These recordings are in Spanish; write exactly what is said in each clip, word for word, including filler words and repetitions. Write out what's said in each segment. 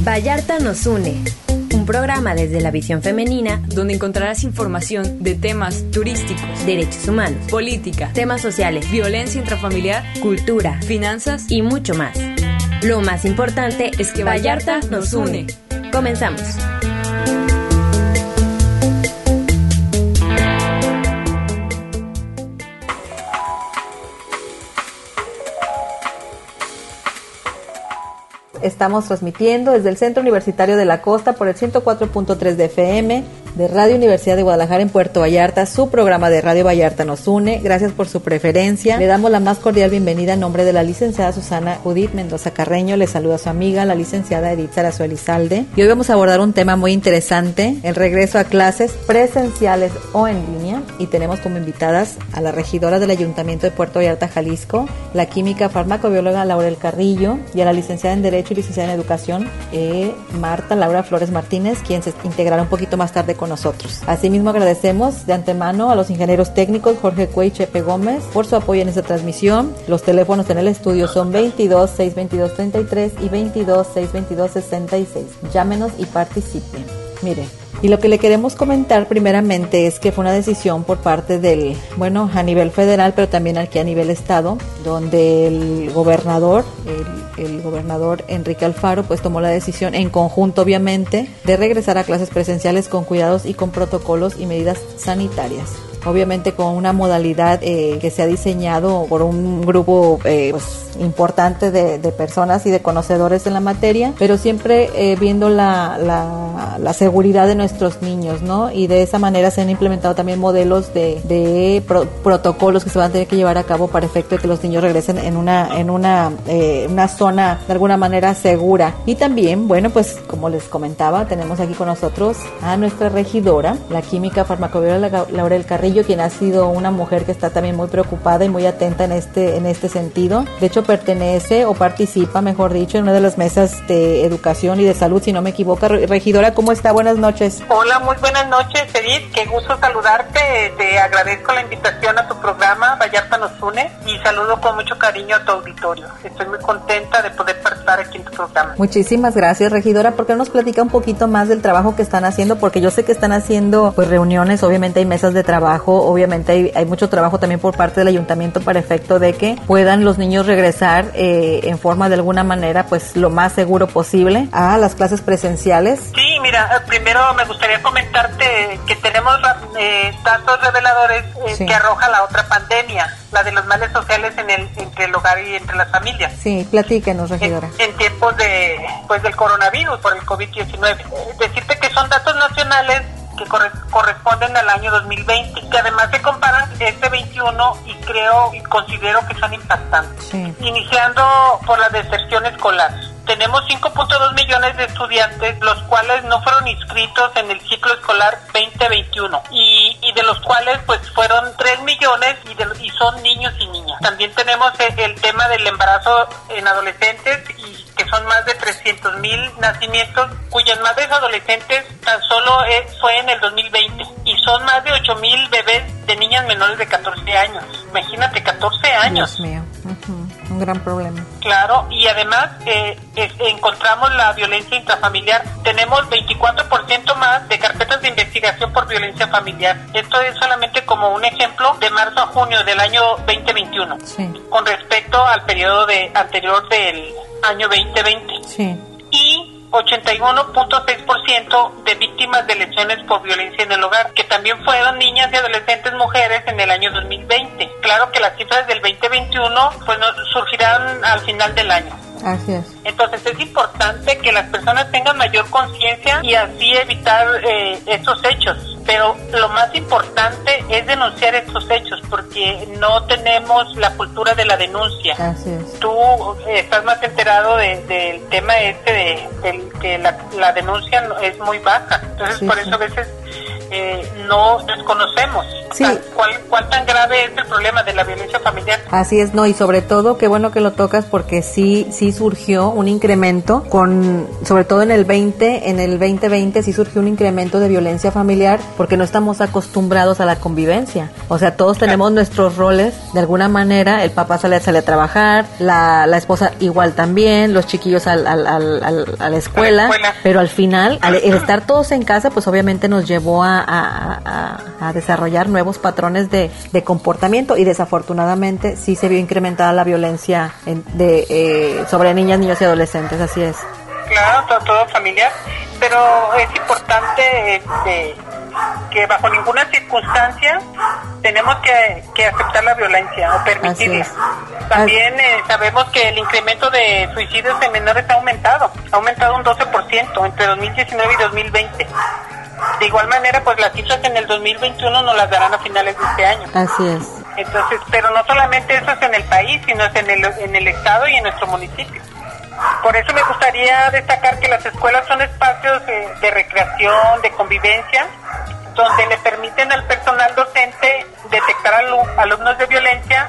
Vallarta nos une. Un programa desde la visión femenina donde encontrarás información de temas turísticos, derechos humanos, política, temas sociales, violencia intrafamiliar, cultura, finanzas y mucho más. Lo más importante es que Vallarta nos une. Comenzamos. Estamos transmitiendo desde el Centro Universitario de la Costa por el ciento cuatro punto tres de F M de Radio Universidad de Guadalajara en Puerto Vallarta, su programa de Radio Vallarta nos une. Gracias por su preferencia. Le damos la más cordial bienvenida en nombre de la licenciada Susana Judith Mendoza Carreño. Le saluda a su amiga, la licenciada Edith Sarazo Elizalde. Y hoy vamos a abordar un tema muy interesante, el regreso a clases presenciales o en línea. Y tenemos como invitadas a la regidora del Ayuntamiento de Puerto Vallarta, Jalisco, la química farmacobióloga Laurel Carrillo, y a la licenciada en Derecho y licenciada en Educación, eh, Marta Laura Flores Martínez, quien se integrará un poquito más tarde con nosotros. Asimismo, agradecemos de antemano a los ingenieros técnicos Jorge Cuey y Chepe Gómez por su apoyo en esta transmisión. Los teléfonos en el estudio son veintidós, seiscientos veintidós, treinta y tres y veintidós, seiscientos veintidós, sesenta y seis. Llámenos y participen. Miren, y lo que le queremos comentar primeramente es que fue una decisión por parte del, bueno, a nivel federal, pero también aquí a nivel estado, donde el gobernador, el, el gobernador Enrique Alfaro, pues tomó la decisión en conjunto, obviamente, de regresar a clases presenciales con cuidados y con protocolos y medidas sanitarias. Obviamente con una modalidad eh, que se ha diseñado por un grupo eh, pues, importante de, de personas y de conocedores en la materia, pero siempre eh, viendo la, la, la seguridad de nuestros niños, ¿no? Y de esa manera se han implementado también modelos de, de pro, protocolos que se van a tener que llevar a cabo para efecto de que los niños regresen en una, en una, eh, una zona de alguna manera segura. Y también, bueno, pues como les comentaba, tenemos aquí con nosotros a nuestra regidora, la química farmacobióloga Laurel Carrillo, quien ha sido una mujer que está también muy preocupada y muy atenta en este en este sentido. De hecho, pertenece o participa, mejor dicho, en una de las mesas de educación y de salud, si no me equivoco. Regidora, ¿cómo está? Buenas noches. Hola, muy buenas noches, Edith. Qué gusto saludarte. Te agradezco la invitación a tu programa Vallarta nos une y saludo con mucho cariño a tu auditorio. Estoy muy contenta de poder participar aquí en tu programa. Muchísimas gracias, regidora. ¿Por qué no nos platica un poquito más del trabajo que están haciendo? Porque yo sé que están haciendo pues reuniones, obviamente hay mesas de trabajo. Obviamente hay, hay mucho trabajo también por parte del ayuntamiento para efecto de que puedan los niños regresar eh, en forma de alguna manera pues lo más seguro posible a las clases presenciales. Sí, mira, primero me gustaría comentarte que tenemos eh, datos reveladores eh, sí. que arroja la otra pandemia, la de los males sociales en el, entre el hogar y entre las familias. Sí, platíquenos, regidora. En, en tiempos de pues del coronavirus por el covid diecinueve. Eh, decirte que son datos nacionales que corre, corresponden al año dos mil veinte, que además se comparan este veintiuno y creo y considero que son impactantes. Sí. Iniciando por la deserción escolar. Tenemos cinco punto dos millones de estudiantes, los cuales no fueron inscritos en el ciclo escolar veinte veintiuno y, y de los cuales pues fueron tres millones y, de, y son niños y niñas. También tenemos el, el tema del embarazo en adolescentes y que son más de trescientos mil nacimientos cuyas madres adolescentes tan solo eh, fue en el dos mil veinte y son más de ocho mil bebés de niñas menores de catorce años. Imagínate, catorce años. Dios mío. Uh-huh. Un gran problema. Claro, y además eh, es, encontramos la violencia intrafamiliar. Tenemos veinticuatro por ciento más de carpetas de investigación por violencia familiar. Esto es solamente como un ejemplo de marzo a junio del año veinte veintiuno. Sí. Con respecto al periodo de anterior del año veinte veinte. Sí. Y ochenta y uno punto seis por ciento de víctimas de lesiones por violencia en el hogar, que también fueron niñas y adolescentes mujeres en el año dos mil veinte. Claro que las cifras del veinte veintiuno pues no, surgirán al final del año. Así es. Entonces es importante que las personas tengan mayor conciencia y así evitar eh, estos hechos. Pero lo más importante es denunciar estos hechos porque no tenemos la cultura de la denuncia. Así es. Tú eh, estás más enterado de, del tema este de, de que la, la denuncia es muy baja. Entonces sí, por sí. eso a veces eh, no desconocemos. Sí. O sea, ¿cuál, ¿Cuál tan grave es el problema de la violencia familiar? Así es, no, y sobre todo, qué bueno que lo tocas porque sí, sí surgió un incremento con, sobre todo en el veinte, en el veinte veinte sí surgió un incremento de violencia familiar porque no estamos acostumbrados a la convivencia. O sea, todos tenemos claro. nuestros roles, de alguna manera, el papá sale, sale a trabajar, la, la esposa igual también, los chiquillos al, al, al, al, a la escuela, a la escuela. Pero al final, al, el estar todos en casa, pues obviamente nos llevó a, a, a, a desarrollar nuevos patrones de, de comportamiento y desafortunadamente sí se vio incrementada la violencia en, de, eh, sobre niñas, niños y adolescentes, así es. Claro, todo, todo familiar, pero es importante este, que bajo ninguna circunstancia tenemos que, que aceptar la violencia o permitirla. También eh, sabemos que el incremento de suicidios en menores ha aumentado, ha aumentado un doce por ciento entre dos mil diecinueve y dos mil veinte. De igual manera, pues las cifras en el dos mil veintiuno nos las darán a finales de este año. Así es. Entonces, pero no solamente eso es en el país, sino es en el, en el estado y en nuestro municipio. Por eso me gustaría destacar que las escuelas son espacios de, de recreación, de convivencia, donde le permiten al personal docente detectar alum, alumnos de violencia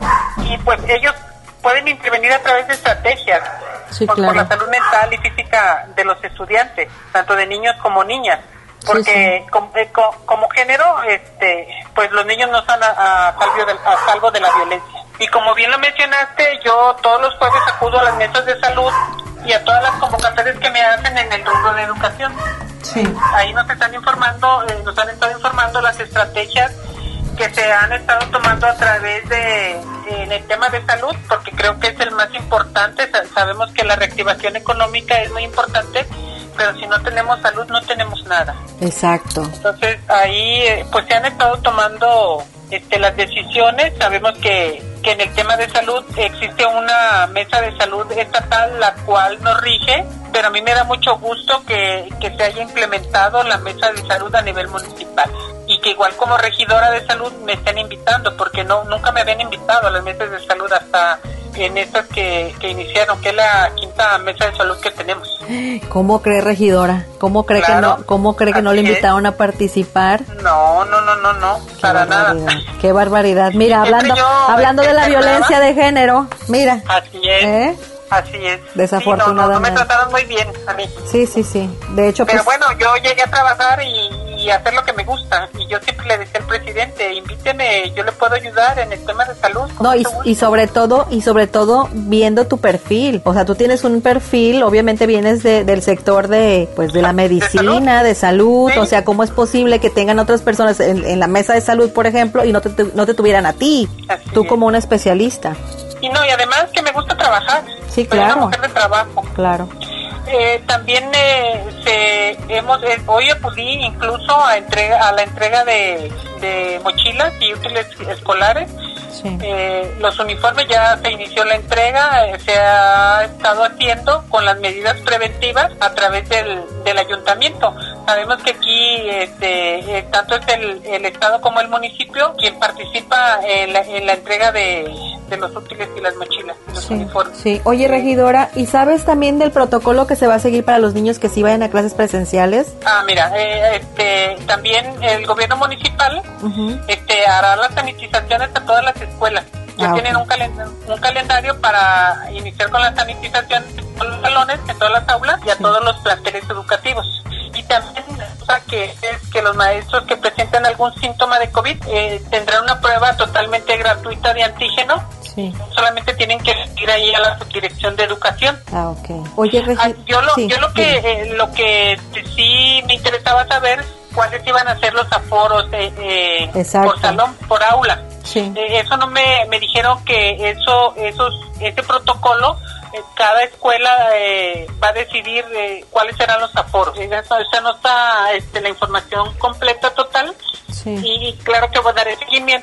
y pues ellos pueden intervenir a través de estrategias sí, por, claro. por la salud mental y física de los estudiantes, tanto de niños como niñas. Porque sí, sí. Como, eh, como género, este, pues los niños no están a, a, salvo de, a salvo de la violencia. Y como bien lo mencionaste, yo todos los jueves acudo a las mesas de salud y a todas las convocatorias que me hacen en el rubro de educación. Sí. Ahí nos están informando, eh, nos han estado informando las estrategias que se han estado tomando a través de, en el tema de salud, porque creo que es el más importante. Sabemos que la reactivación económica es muy importante, pero si no tenemos salud no tenemos nada. Exacto. Entonces ahí eh, pues se han estado tomando este, las decisiones. Sabemos que, que en el tema de salud existe una mesa de salud estatal la cual nos rige, pero a mí me da mucho gusto que, que se haya implementado la mesa de salud a nivel municipal y que igual como regidora de salud me estén invitando, porque no nunca me habían invitado a las mesas de salud hasta en estas que, que iniciaron, que es la quinta mesa de salud que tenemos. ¿Cómo cree, regidora? ¿Cómo cree claro, que no cómo cree que no le invitaron es. a participar? No, no, no, no, no, Qué para barbaridad. nada. Qué barbaridad. Mira, hablando yo, hablando de la violencia de género, mira. Así es. ¿Eh? Así es. Desafortunadamente. Sí, no, no, no me trataron muy bien a mí. Sí, sí, sí. De hecho, pero pues, bueno, yo llegué a trabajar y, y hacer lo que me gusta. Y yo siempre le decía al presidente, invíteme, yo le puedo ayudar en el tema de salud. No, y, y sobre todo, y sobre todo viendo tu perfil. O sea, tú tienes un perfil, obviamente vienes de, del sector de, pues, de la medicina, de salud. De salud. Sí. O sea, ¿cómo es posible que tengan otras personas en, en la mesa de salud, por ejemplo, y no te, no te tuvieran a ti? Así tú es. Como una especialista. Y no, y además que me gusta trabajar. Sí, claro. Soy una mujer de trabajo. Claro. Eh, también eh, se, hemos eh, hoy acudí incluso a entrega a la entrega de, de mochilas y útiles escolares. Sí. Eh, los uniformes ya se inició la entrega, eh, se ha estado haciendo con las medidas preventivas a través del, del ayuntamiento. Sabemos que aquí este, eh, tanto es el, el estado como el municipio quien participa en la, en la entrega de, de los útiles y las mochilas y los sí, uniformes. Sí. Oye, regidora, ¿y sabes también del protocolo que se va a seguir para los niños que sí vayan a clases presenciales? Ah, mira, eh, este, también el gobierno municipal uh-huh. este, hará las sanitizaciones a todas las escuelas. Ya ah, tienen okay. un, calen- un calendario para iniciar con la sanitización en todos los salones, en todas las aulas y a sí. todos los planteles educativos. Y también, o sea, que es que los maestros que presenten algún síntoma de COVID eh, tendrán una prueba totalmente gratuita de antígeno. Sí. Solamente tienen que ir ahí a la subdirección de educación. Ah, okay. Oye, Regi- ah, yo lo, sí, yo lo que eh, lo que sí me interesaba saber cuáles iban a ser los aforos eh, eh, por salón, por aula. Sí. Eh, eso no me, me dijeron que eso, esos, ese protocolo, eh, cada escuela eh, va a decidir eh, cuáles serán los aforos. Eso, esa no está este, la información completa total. Sí. Y claro que voy a dar el seguimiento porque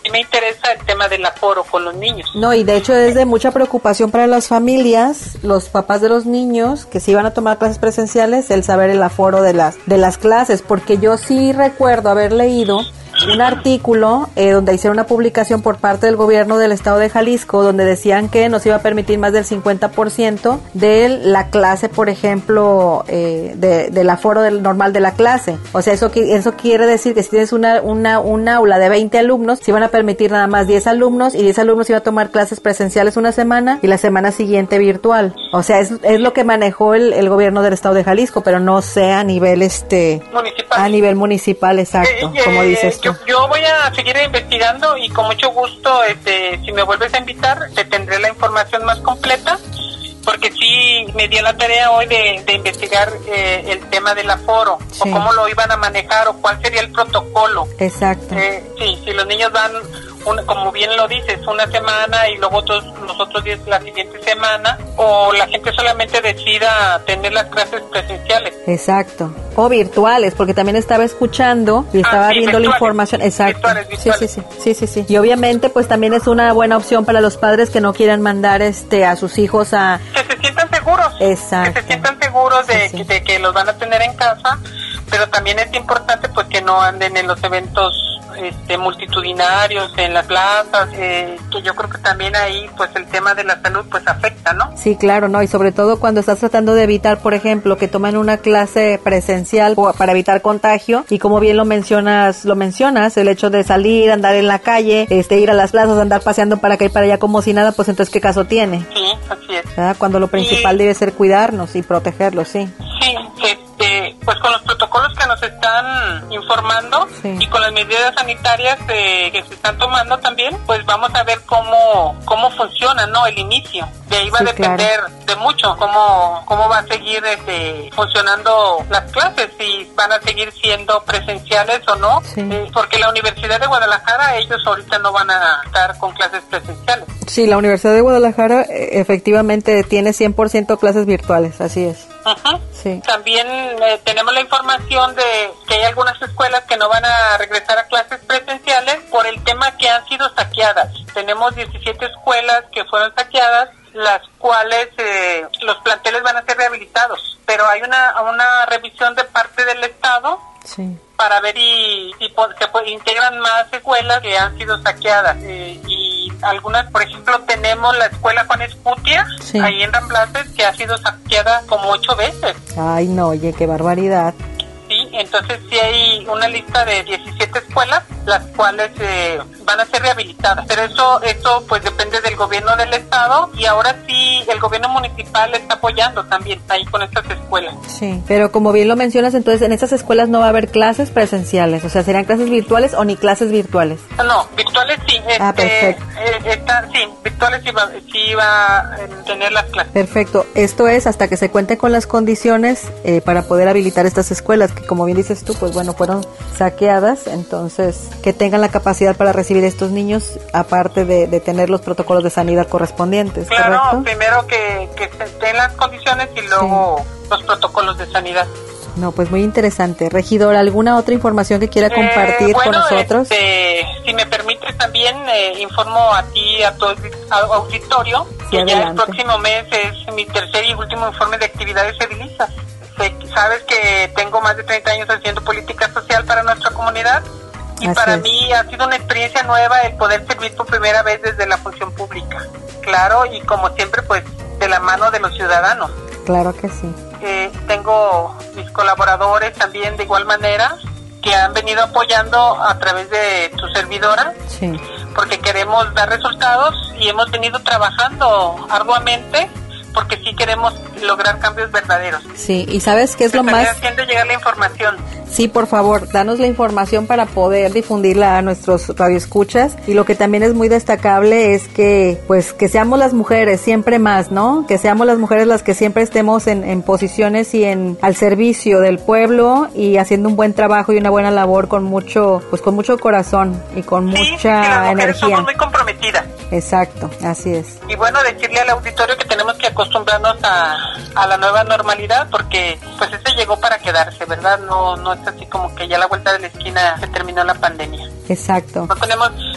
sí me interesa el tema del aforo con los niños. No, y de hecho es de mucha preocupación para las familias, los papás de los niños que se iban a tomar clases presenciales, el saber el aforo de las de las clases, porque yo sí recuerdo haber leído un artículo eh, donde hicieron una publicación por parte del gobierno del estado de Jalisco, donde decían que nos iba a permitir más del cincuenta por ciento de la clase, por ejemplo, eh, de, del aforo del normal de la clase. O sea, eso eso quiere decir que si tienes una, una, un aula de veinte alumnos, se iban a permitir nada más diez alumnos, y diez alumnos iban a tomar clases presenciales una semana y la semana siguiente virtual. O sea, es, es lo que manejó el, el gobierno del estado de Jalisco, pero no sé a nivel este municipal. A nivel municipal, exacto, eh, como eh, dices tú. Yo, yo voy a seguir investigando y con mucho gusto, este, si me vuelves a invitar, te tendré la información más completa, porque sí me di la tarea hoy de, de investigar eh, el tema del aforo, sí, o cómo lo iban a manejar, o cuál sería el protocolo. Exacto. Eh, sí, si los niños van, un, como bien lo dices, una semana y luego otros, los otros días la siguiente semana, o la gente solamente decida tener las clases presenciales. Exacto. O virtuales, porque también estaba escuchando y estaba ah, sí, viendo virtuales, la información. Exacto. Virtuales, virtuales. Sí, sí, sí, sí, sí, sí. Y obviamente, pues también es una buena opción para los padres que no quieran mandar este a sus hijos a... Que se sientan seguros. Exacto. Que se sientan seguros de, sí, sí. de que los van a tener en casa, pero también es importante pues que no anden en los eventos este, multitudinarios, en las plazas, eh, que yo creo que también ahí pues el tema de la salud pues afecta, ¿no? Sí, claro, ¿no? Y sobre todo cuando estás tratando de evitar, por ejemplo, que tomen una clase presencial para evitar contagio, y como bien lo mencionas, lo mencionas, el hecho de salir, andar en la calle, este, ir a las plazas, andar paseando para acá y para allá como si nada, pues entonces ¿qué caso tiene? Sí, así es. ¿Verdad? Cuando lo principal y, debe ser cuidarnos y protegerlos, sí. Sí, este, pues con los protocolos que nos están informando, sí, y con las medidas sanitarias eh, que se están tomando también, pues vamos a ver cómo cómo funciona, ¿no? El inicio. De ahí va, sí, a depender, claro, de mucho cómo cómo va a seguir este, funcionando las clases, si van a seguir siendo presenciales o no, sí, eh, porque la Universidad de Guadalajara, ellos ahorita no van a estar con clases presenciales. Sí, la Universidad de Guadalajara eh, efectivamente tiene cien por ciento clases virtuales, así es. Uh-huh. Sí. También eh, tenemos la información de que hay algunas escuelas que no van a regresar a clases presenciales por el tema que han sido saqueadas. Tenemos diecisiete escuelas que fueron saqueadas, las cuales eh, los planteles van a ser rehabilitados, pero hay una una revisión de parte del Estado, sí, para ver y, y se pues, integran más escuelas que han sido saqueadas, eh, y algunas, por ejemplo, tenemos la escuela Juan Escutia, sí, ahí en Ramblaces, que ha sido saqueada como ocho veces. Ay, no, oye, qué barbaridad. Sí, entonces sí hay una lista de diecisiete escuelas, las cuales eh, van a ser rehabilitadas, pero eso eso pues depende del gobierno del estado, y ahora sí el gobierno municipal está apoyando también ahí con estas escuelas. Sí, pero como bien lo mencionas, entonces en estas escuelas no va a haber clases presenciales, o sea, ¿serían clases virtuales o ni clases virtuales? No, virtuales sí. Este, ah, perfecto. Eh, está, sí, virtuales sí va, sí va a tener las clases. Perfecto, esto es hasta que se cuente con las condiciones eh, para poder habilitar estas escuelas, que como bien dices tú, pues bueno, fueron saqueadas, entonces que tengan la capacidad para recibir a estos niños, aparte de, de tener los protocolos de sanidad correspondientes. Claro, ¿correcto? Primero que, que se den las condiciones y luego sí, los protocolos de sanidad. No, pues muy interesante. Regidor, ¿alguna otra información que quiera compartir eh, bueno, con nosotros? Este, si me permite también eh, informo a ti, a todo el auditorio, sí, que adelante. Ya el próximo mes es mi tercer y último informe de actividades edilizas. Sabes que tengo más de treinta años haciendo política social para nuestra comunidad, y así para es. Mí ha sido una experiencia nueva el poder servir por primera vez desde la función pública. Claro, y como siempre, pues de la mano de los ciudadanos. Claro que sí. Eh, tengo mis colaboradores también de igual manera, que han venido apoyando a través de tu servidora, sí, porque queremos dar resultados y hemos venido trabajando arduamente, porque sí queremos lograr cambios verdaderos. Sí, y ¿sabes qué es lo más? Haciendo llegar la información. Sí, por favor, danos la información para poder difundirla a nuestros radioescuchas, y lo que también es muy destacable es que, pues, que seamos las mujeres siempre más, ¿no? Que seamos las mujeres las que siempre estemos en, en posiciones y en al servicio del pueblo, y haciendo un buen trabajo y una buena labor con mucho, pues con mucho corazón y con sí, mucha sí, las energía. Somos muy comprometidas. Exacto, así es. Y bueno, decirle al auditorio que tenemos que acostumbrarnos a, a la nueva normalidad, porque pues este llegó para quedarse, ¿verdad? No no es así como que ya a la vuelta de la esquina se terminó la pandemia. Exacto. No tenemos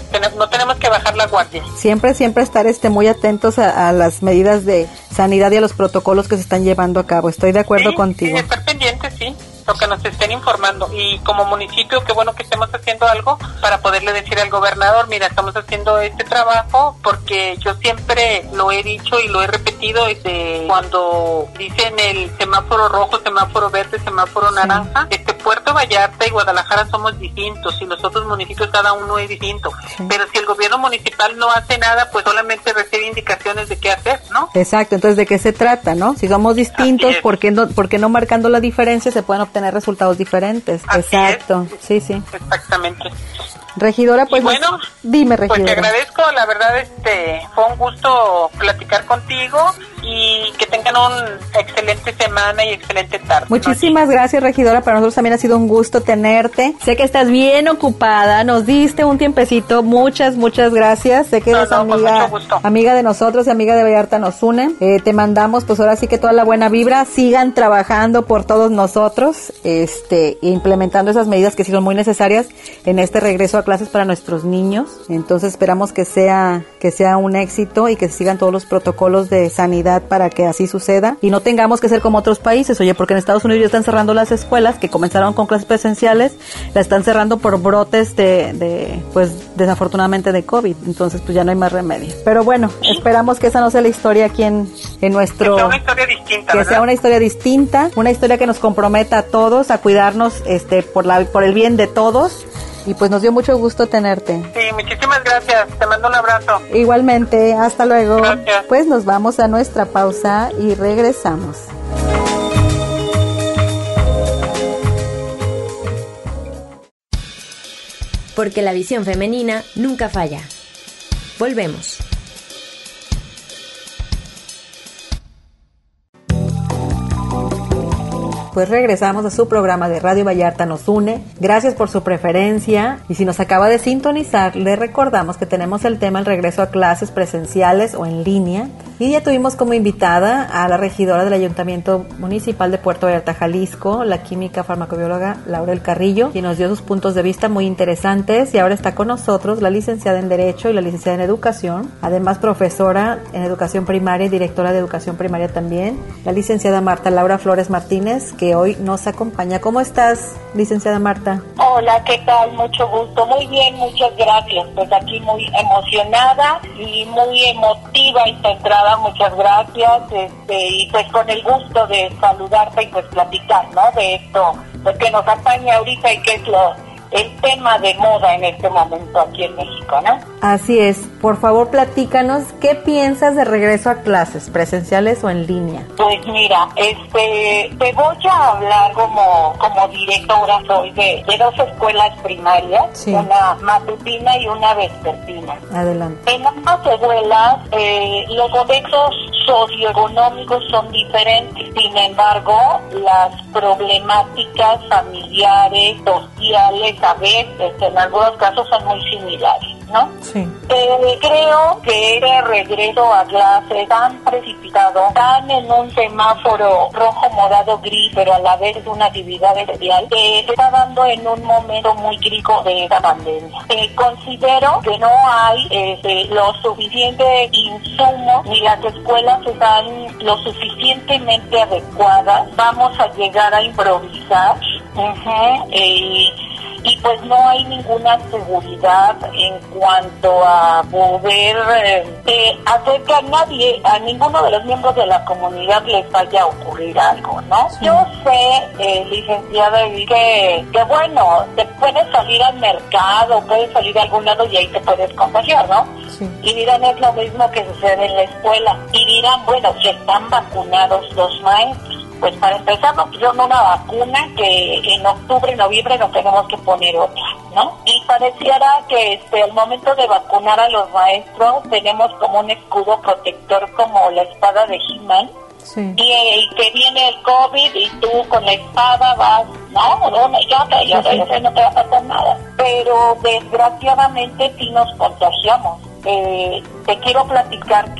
ten- no tenemos que bajar la guardia. Siempre, siempre estar este muy atentos a, a las medidas de sanidad y a los protocolos que se están llevando a cabo. Estoy de acuerdo Sí, contigo. Sí, estar pendientes, sí, lo que nos estén informando. Y como municipio, qué bueno que estemos haciendo algo para poderle decir al gobernador, mira, estamos haciendo este trabajo, porque yo siempre lo he dicho y lo he repetido desde cuando dicen el semáforo rojo, semáforo verde, semáforo naranja. Sí. Este Puerto Vallarta y Guadalajara somos distintos y los otros municipios cada uno es distinto. Sí. Pero si el gobierno municipal no hace nada, pues solamente recibe indicaciones de qué hacer, ¿no? Exacto, entonces ¿de qué se trata, no? Si somos distintos, ¿por qué no, por qué no marcando la diferencia se pueden obtener resultados diferentes? Así Exacto, es. sí, sí. Exactamente. Regidora, pues, y bueno, dime, regidora. Pues te agradezco, la verdad, este, fue un gusto platicar contigo y que tengan una excelente semana y excelente tarde. Muchísimas noche. Gracias, regidora, para nosotros también ha sido un gusto tenerte. Sé que estás bien ocupada, nos diste un tiempecito, muchas, muchas gracias. Sé que eres no, no, amiga, amiga de nosotros y amiga de Vallarta Nos Une. Eh, te mandamos, pues ahora sí que toda la buena vibra, sigan trabajando por todos nosotros, este, implementando esas medidas que sí son muy necesarias en este regreso a clases para nuestros niños. Entonces esperamos que sea que sea un éxito y que sigan todos los protocolos de sanidad para que así suceda y no tengamos que ser como otros países, oye, porque en Estados Unidos ya están cerrando las escuelas que comenzaron con clases presenciales, las están cerrando por brotes de, de pues desafortunadamente de COVID, entonces pues ya no hay más remedio. Pero bueno, ¿sí? Esperamos que esa no sea la historia aquí en, en nuestro... Que sea una historia distinta, Que ¿verdad? sea una historia distinta, una historia que nos comprometa a todos a cuidarnos este por la por el bien de todos. Y pues nos dio mucho gusto tenerte. Sí, muchísimas gracias. Te mando un abrazo. Igualmente, hasta luego. Gracias. Pues nos vamos a nuestra pausa y regresamos. Porque la visión femenina nunca falla. Volvemos. Pues regresamos a su programa de Radio Vallarta Nos Une. Gracias por su preferencia. Y si nos acaba de sintonizar, le recordamos que tenemos el tema el regreso a clases presenciales o en línea. Y ya tuvimos como invitada a la regidora del Ayuntamiento Municipal de Puerto Vallarta, Jalisco, la química farmacobióloga Laurel Carrillo, quien nos dio sus puntos de vista muy interesantes. Y ahora está con nosotros la licenciada en Derecho y la licenciada en Educación, además profesora en Educación Primaria y directora de Educación Primaria también, la licenciada Marta Laura Flores Martínez, que hoy nos acompaña. ¿Cómo estás, licenciada Marta? Hola, ¿qué tal? Mucho gusto. Muy bien, muchas gracias. Pues aquí muy emocionada y muy emotiva esta entrada. Muchas gracias. Este, y pues con el gusto de saludarte y pues platicar, ¿no? De esto, pues que nos atañe ahorita y que es lo el tema de moda en este momento aquí en México, ¿no? Así es. Por favor, platícanos, ¿qué piensas de regreso a clases, presenciales o en línea? Pues mira, este, te voy a hablar como, como directora, soy de, de dos escuelas primarias, sí. Una matutina y una vespertina. Adelante. En ambas escuelas, eh, los contextos socioeconómicos son diferentes, sin embargo, las problemáticas familiares, sociales, a veces, en algunos casos son muy similares, ¿no? Sí. Eh, creo que este regreso a clase tan precipitado, tan en un semáforo rojo, morado, gris, pero a la vez es una actividad especial, que se está dando en un momento muy crítico de esta pandemia. Eh, considero que no hay eh, lo suficiente insumos ni las escuelas están lo suficientemente adecuadas. Vamos a llegar a improvisar. Uh-huh, eh, y pues no hay ninguna seguridad en cuanto a poder eh, hacer que a nadie, a ninguno de los miembros de la comunidad les vaya a ocurrir algo, ¿no? Sí. Yo sé, eh, licenciada, que, que bueno, te puedes salir al mercado, puedes salir a algún lado y ahí te puedes contagiar, ¿no? Sí. Y dirán, es lo mismo que sucede en la escuela. Y dirán, bueno, ya están vacunados los maestros. Pues para empezar nos pusieron una vacuna que en octubre, noviembre nos tenemos que poner otra, ¿no? Y pareciera que este, al momento de vacunar a los maestros tenemos como un escudo protector como la espada de He-Man. Sí. Y, y que viene el COVID y tú con la espada vas, no, no, ya te, ya te, ya no te va a pasar nada. Pero desgraciadamente sí nos contagiamos. Eh, te quiero platicar que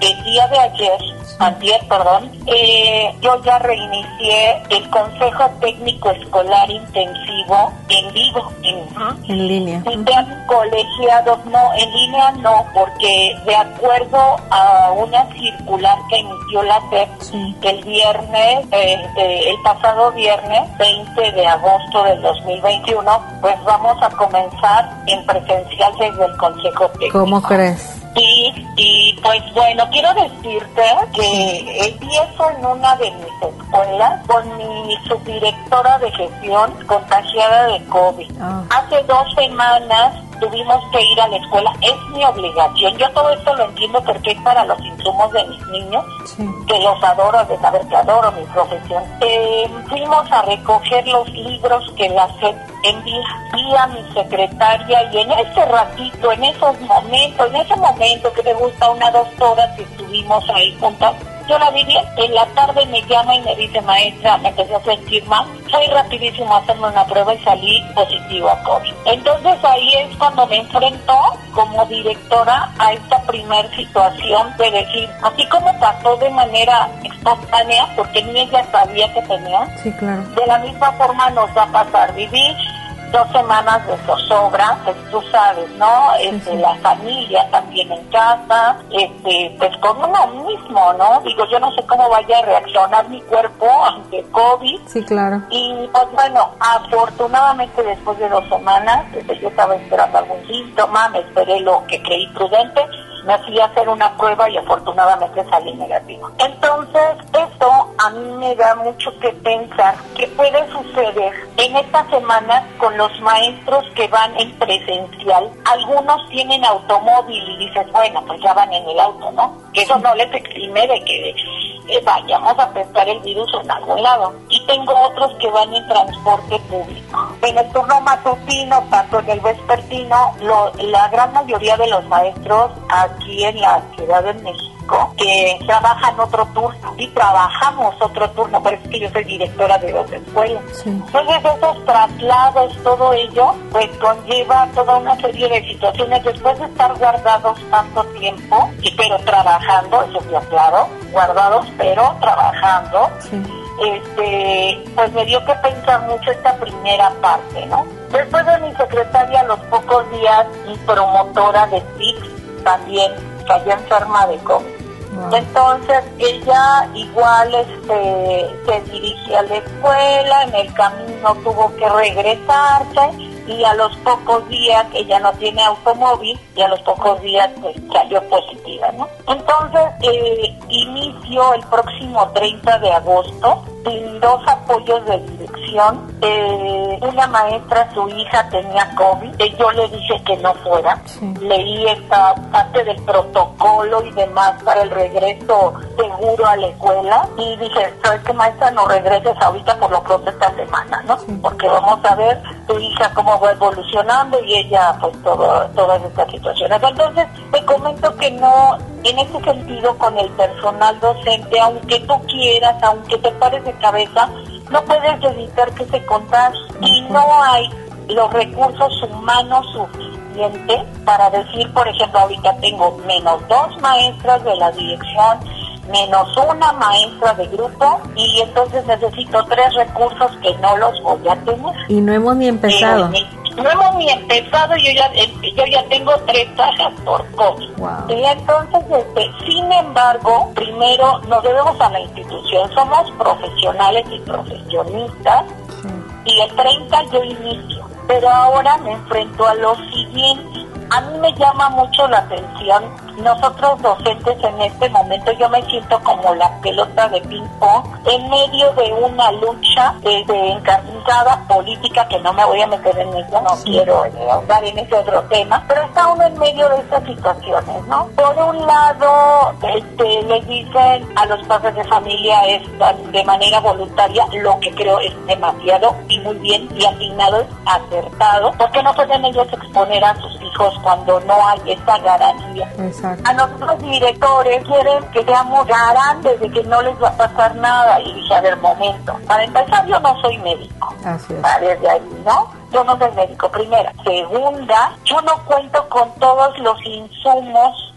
el día de ayer, antier, perdón, eh, yo ya reinicié el Consejo Técnico Escolar Intensivo en vivo, en, en línea. Y sean colegiados, no, en línea no, porque de acuerdo a una circular que emitió la S E P sí. el viernes, eh, eh, el pasado viernes, veinte de agosto del dos mil veintiuno, pues vamos a comenzar en presencial desde el Consejo Técnico. ¿Cómo crees? Sí, y pues bueno, quiero decirte que empiezo en una de mis escuelas con mi subdirectora de gestión contagiada de COVID. Oh. Hace dos semanas tuvimos que ir a la escuela, es mi obligación. Yo todo esto lo entiendo porque es para los insumos de mis niños, sí. que los adoro, de saber que adoro mi profesión. Eh, fuimos a recoger los libros que la S E P envía, vi a mi secretaria y en ese ratito, en esos momentos, en ese momento que me gusta una dos horas que estuvimos ahí juntas, yo la vi bien. En la tarde me llama y me dice, maestra, me empecé a sentir mal, fui rapidísimo a hacerme una prueba y salí positivo a COVID. Entonces ahí es cuando me enfrento como directora a esta primer situación de decir, así como pasó de manera espontánea, porque ni ella sabía que tenía, sí, claro. de la misma forma nos va a pasar vivir dos semanas de zozobra, pues tú sabes, ¿no? Este, sí, sí. La familia también en casa, este, pues con uno mismo, ¿no? Digo, yo no sé cómo vaya a reaccionar mi cuerpo ante COVID. Sí, claro. Y pues bueno, afortunadamente después de dos semanas, desde yo estaba esperando algún síntoma, me esperé lo que creí prudente, me fui a hacer una prueba y afortunadamente salí negativo. Entonces, esto a mí me da mucho que pensar que puede suceder en esta semana con los maestros que van en presencial. Algunos tienen automóvil y dices, bueno, pues ya van en el auto, ¿no? Que eso no les exime de que eh, vayamos a pescar el virus en algún lado. Y tengo otros que van en transporte público. En el turno matutino, tanto en el vespertino, lo, la gran mayoría de los maestros aquí en la Ciudad de México que trabajan otro turno y trabajamos otro turno, pero es que yo soy directora de dos escuelas. Sí. Entonces esos traslados, todo ello, pues conlleva toda una serie de situaciones después de estar guardados tanto tiempo, y pero trabajando, eso ya claro, guardados pero trabajando. Sí. Este, pues me dio que pensar mucho esta primera parte, ¿no? Después de mi secretaria, a los pocos días, mi promotora de T I C también cayó enferma de COVID. Wow. Entonces ella igual este, se dirigía a la escuela, en el camino tuvo que regresarse y a los pocos días, ella no tiene automóvil, y a los pocos días pues, salió positiva, ¿no? Entonces eh, inicio el próximo treinta de agosto sin dos apoyos de dirección. Eh, una maestra, su hija tenía COVID, eh, yo le dije que no fuera. Sí. Leí esta parte del protocolo y demás para el regreso seguro a la escuela y dije, ¿sabes qué, maestra? No regreses ahorita, por lo pronto esta semana, ¿no? Sí. Porque vamos a ver tu hija cómo va evolucionando y ella pues todo, todas estas situaciones. Entonces te comento que no, en ese sentido con el personal docente, aunque tú quieras, aunque te pares de cabeza, no puedes evitar que se contagie y no hay los recursos humanos suficientes para decir, por ejemplo, ahorita tengo menos dos maestras de la dirección, menos una maestra de grupo, y entonces necesito tres recursos que no los voy a tener. Y no hemos ni empezado. Eh, no hemos ni empezado, yo ya yo ya tengo tres bajas por COVID. Wow. Y entonces, este, sin embargo, primero nos debemos a la institución, somos profesionales y profesionistas, sí. Y el treinta yo inicio, pero ahora me enfrento a lo siguiente. A mí me llama mucho la atención, nosotros docentes en este momento, yo me siento como la pelota de ping pong en medio de una lucha de, de encarnizada política, que no me voy a meter en eso, no sí. quiero ahondar en ese otro tema, pero está uno en medio de estas situaciones, ¿no? Por un lado, este, les dicen a los padres de familia es de manera voluntaria, lo que creo es demasiado y muy bien y asignado, acertado, porque no pueden ellos exponer a sus hijos cuando no hay esa garantía. Exacto. A nosotros directores quieren que seamos garantes de que no les va a pasar nada, y dije, a ver, momento, para empezar yo no soy médico. Así es. Desde ahí, ¿no? Yo no soy médico, primera. Segunda, yo no cuento con todos los insumos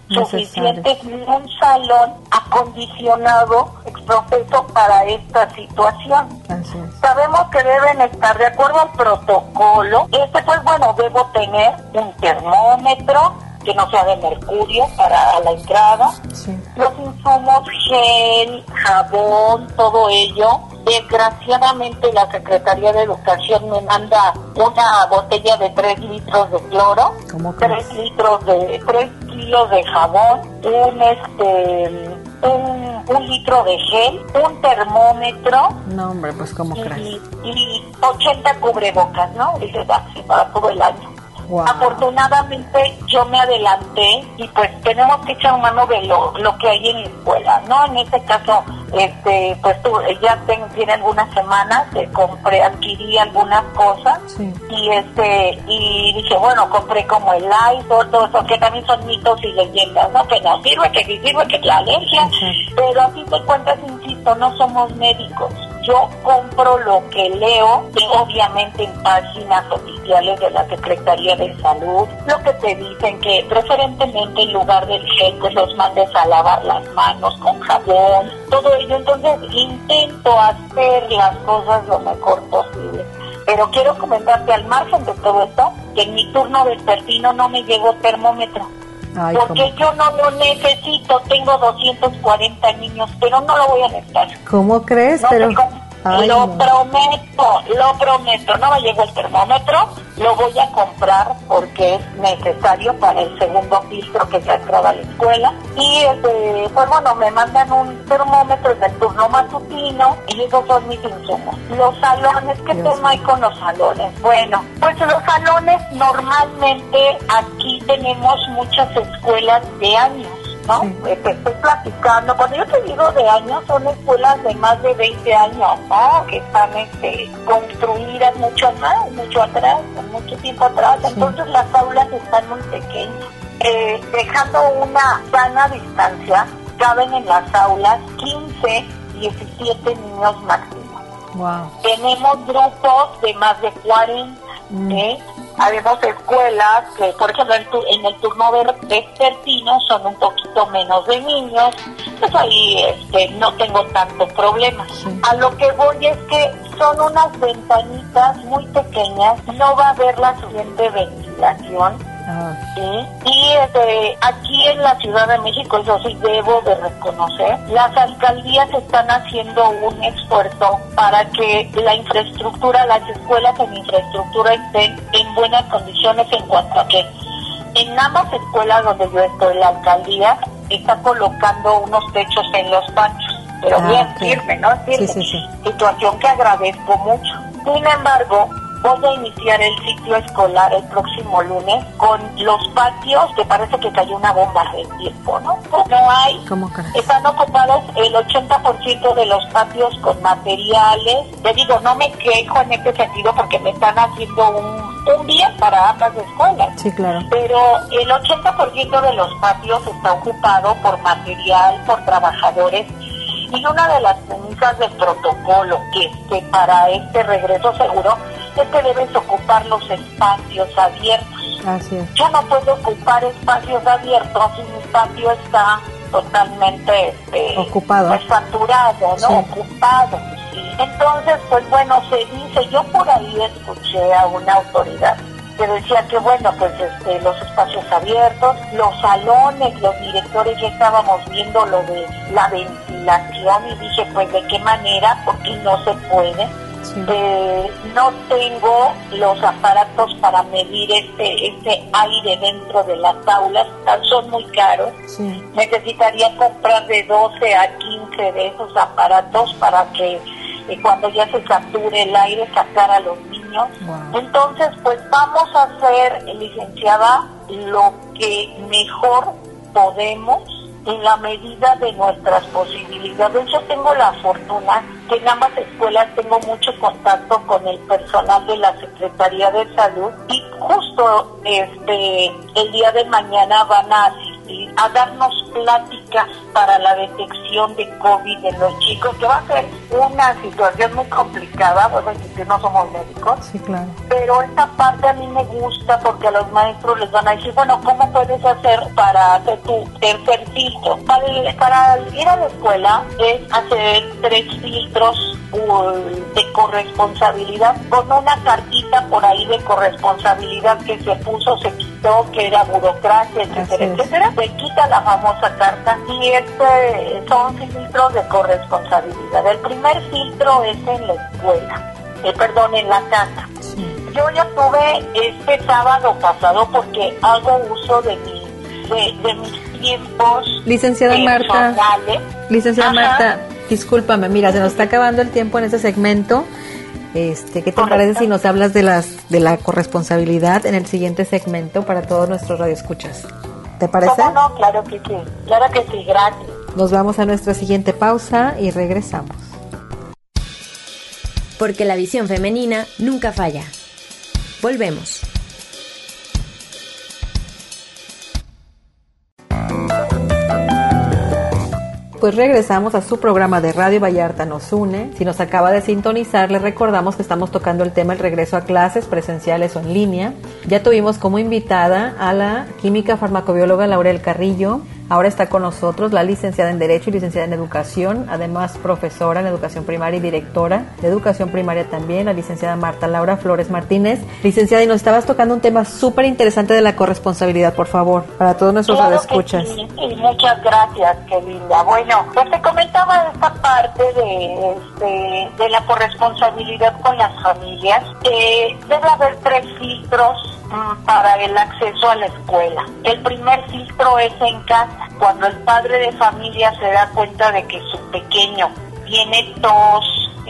suficientes ni un salón acondicionado exprofeso para esta situación. Así es. Sabemos que deben estar de acuerdo al protocolo. Este, pues bueno, debo tener un termómetro que no sea de mercurio para la entrada. Sí. Los insumos, gel, jabón, todo ello. Desgraciadamente la Secretaría de Educación me manda una botella de tres litros de cloro, ¿Cómo crees? tres litros de, tres kilos de jabón, un este, un, un litro de gel, un termómetro. No, hombre, pues ¿cómo y, crees? y ochenta cubrebocas, ¿no? Dices, ah, sí, para todo el año. Wow. Afortunadamente yo me adelanté y pues tenemos que echar mano de lo, lo que hay en la escuela, ¿no? En este caso, este, pues tú, ya ten, tiene algunas semanas que compré, adquirí algunas cosas. Sí. y este y dije, bueno, compré como el Lysol, todo eso, que también son mitos y leyendas, ¿no? Que no sirve, que sí sirve, que la alergia, Exacto. pero a fin de cuentas, insisto, no somos médicos. Yo compro lo que leo, y obviamente en páginas oficiales de la Secretaría de Salud, lo que te dicen que preferentemente en lugar del gel, pues los mandes a lavar las manos con jabón, todo ello. Entonces intento hacer las cosas lo mejor posible. Pero quiero comentarte, al margen de todo esto, que en mi turno vespertino no me llegó termómetro. Ay, porque ¿cómo? yo no lo necesito, tengo doscientos cuarenta niños, pero no lo voy a necesitar. ¿Cómo crees? No Pero sé cómo. ay, lo no. prometo, lo prometo, no me llegó el termómetro, lo voy a comprar porque es necesario para el segundo filtro que ya entraba a la escuela. Y este, pues bueno, me mandan un termómetro del turno matutino y esos son mis insumos. Los salones, ¿qué Dios tema hay con los salones? Bueno, pues los salones normalmente aquí tenemos muchas escuelas de años, ¿no? Sí. Eh, te estoy platicando, cuando yo te digo de años, son escuelas de más de veinte años, ¿no? Que están este, construidas mucho más, mucho atrás, mucho tiempo atrás. Sí. Entonces las aulas están muy pequeñas. Eh, dejando una sana distancia, caben en las aulas quince, diecisiete niños máximo. Wow. Tenemos grupos de más de cuarenta, Mm. ¿eh? Habemos escuelas que, por ejemplo, en, tu, en el turno vespertino son un poquito menos de niños, pues ahí este, no tengo tanto problema. Sí. A lo que voy es que son unas ventanitas muy pequeñas, no va a haber la suficiente ventilación. Ah, ¿Sí? Y este, aquí en la Ciudad de México, yo sí debo de reconocer, las alcaldías están haciendo un esfuerzo para que la infraestructura, las escuelas en infraestructura estén en buenas condiciones en cuanto a que en ambas escuelas donde yo estoy, la alcaldía está colocando unos techos en los patios, pero Ah, bien ok. firme, ¿no? Firme. Sí, sí, sí. Situación que agradezco mucho. Sin embargo, voy a iniciar el ciclo escolar el próximo lunes con los patios, que parece que cayó una bomba de tiempo, ¿no? No hay. ¿cómo crees? Están ocupados el ochenta por ciento de los patios con materiales. Te digo, no me quejo en este sentido porque me están haciendo un, un bien para ambas escuelas. Sí, claro. Pero el ochenta por ciento de los patios está ocupado por material, por trabajadores. Y una de las premisas del protocolo que, que para este regreso seguro es que debes ocupar los espacios abiertos. Así es. Yo no puedo ocupar espacios abiertos si mi patio está totalmente este, Ocupado. pues, saturado, ¿no? Sí. Ocupado. Sí. Entonces, pues bueno, se dice, yo por ahí escuché a una autoridad que decía que bueno, pues este, los espacios abiertos, los salones, los directores, ya estábamos viendo lo de la ventilación y dije, pues de qué manera, porque no se puede. Sí. Eh, no tengo los aparatos para medir este, este aire dentro de las aulas, son muy caros. Sí. Necesitaría comprar de doce a quince de esos aparatos para que eh, cuando ya se sature el aire sacar a los niños. Wow. Entonces, pues vamos a hacer, licenciada, lo que mejor podemos en la medida de nuestras posibilidades. Yo tengo la fortuna que en ambas escuelas tengo mucho contacto con el personal de la Secretaría de Salud y justo este el día de mañana van a asistir a darnos plática diagnóstica para la detección de COVID en los chicos, que va a ser una situación muy complicada, bueno, que no somos médicos. Sí, claro. Pero esta parte a mí me gusta porque a los maestros les van a decir, bueno, ¿cómo puedes hacer para hacer tu tercer filtro? Para, para ir a la escuela es hacer tres filtros uh, de corresponsabilidad, con una cartita por ahí de corresponsabilidad que se puso, se quitó, que era burocracia, etcétera, etcétera. Se quita la famosa carta y este son filtros de corresponsabilidad. El primer filtro es en la escuela, eh, perdón, en la casa. Sí. Yo ya tuve este sábado pasado porque hago uso de mi de, de mis tiempos. Licenciada Marta, licenciada Ajá. Marta, discúlpame, mira, se nos está acabando el tiempo en este segmento. Este, ¿qué te Correcto. parece si nos hablas de las de la corresponsabilidad en el siguiente segmento para todos nuestros radioescuchas? ¿Te parece? ¿Cómo no? Claro que sí, claro que sí, gracias. Nos vamos a nuestra siguiente pausa y regresamos. Porque la visión femenina nunca falla. Volvemos. Pues regresamos a su programa de Radio Vallarta Nos Une. Si nos acaba de sintonizar, les recordamos que estamos tocando el tema el regreso a clases presenciales o en línea. Ya tuvimos como invitada a la química farmacobióloga Laurel Carrillo. Ahora está con nosotros la licenciada en Derecho y licenciada en Educación, además profesora en Educación Primaria y directora de Educación Primaria también, la licenciada Marta Laura Flores Martínez. Licenciada, y nos estabas tocando un tema súper interesante de la corresponsabilidad, por favor, para todos nuestros Claro radioescuchas. que sí, y muchas gracias, qué linda. Bueno, pues te comentaba esta parte de, este, de la corresponsabilidad con las familias. Eh, debe haber tres filtros para el acceso a la escuela. El primer filtro es en casa, cuando el padre de familia se da cuenta de que su pequeño tiene tos,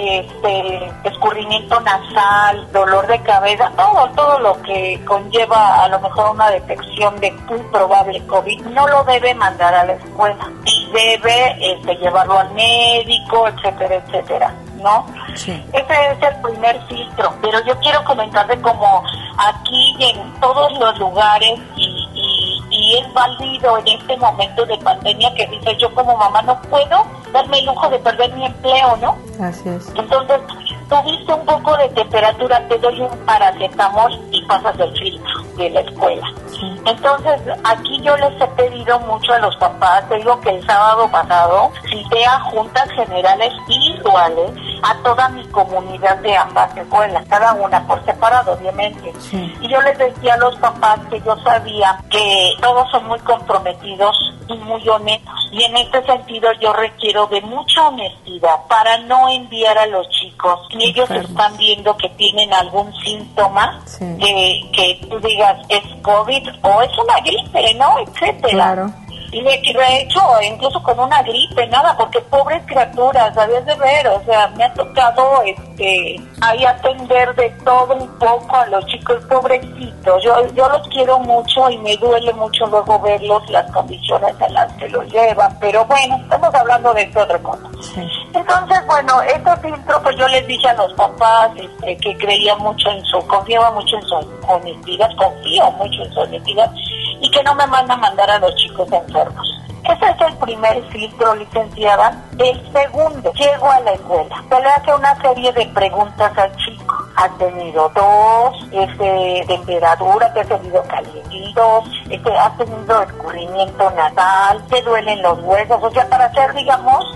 este, escurrimiento nasal, dolor de cabeza, todo, todo lo que conlleva a lo mejor una detección de un probable COVID, no lo debe mandar a la escuela y debe este, llevarlo al médico, etcétera, etcétera, ¿no? Sí. Ese es el primer filtro, pero yo quiero comentar de cómo aquí y en todos los lugares y, y, y es válido en este momento de pandemia que dice yo como mamá no puedo darme el lujo de perder mi empleo, ¿no? Así es. Entonces, tuviste un poco de temperatura, te doy un paracetamol y pasas el filtro de la escuela. Sí. Entonces, aquí yo les he pedido mucho a los papás, te digo que el sábado pasado cité a juntas generales virtuales a toda mi comunidad de ambas escuelas, cada una por separado, obviamente. Sí. Y yo les decía a los papás que yo sabía que todos son muy comprometidos y muy honestos. Y en este sentido yo requiero de mucha honestidad para no enviar a los chicos si ellos están viendo que tienen algún síntoma, sí, que, que tú digas es COVID o es una gripe, ¿no? Etcétera. Claro. Y de, de hecho, incluso con una gripe, nada, porque pobres criaturas, sabías de ver, o sea, me ha tocado este ahí atender de todo un poco a los chicos pobrecitos. Yo yo los quiero mucho y me duele mucho luego verlos, las condiciones en las que los llevan, pero bueno, estamos hablando de esto otra cosa. Sí. Entonces, bueno, este filtro, pues yo les dije a los papás este, que creía mucho en su, confiaba mucho en su honestidad, confío mucho en su honestidad, y que no me manda a mandar a los chicos enfermos. Ese es el primer filtro, licenciada. El segundo, llego a la escuela, se le hace una serie de preguntas al chico. ¿Ha tenido tos, este, temperatura, te ha tenido calientitos, este, ha tenido escurrimiento nasal, te duelen los huesos? O sea, para hacer, digamos,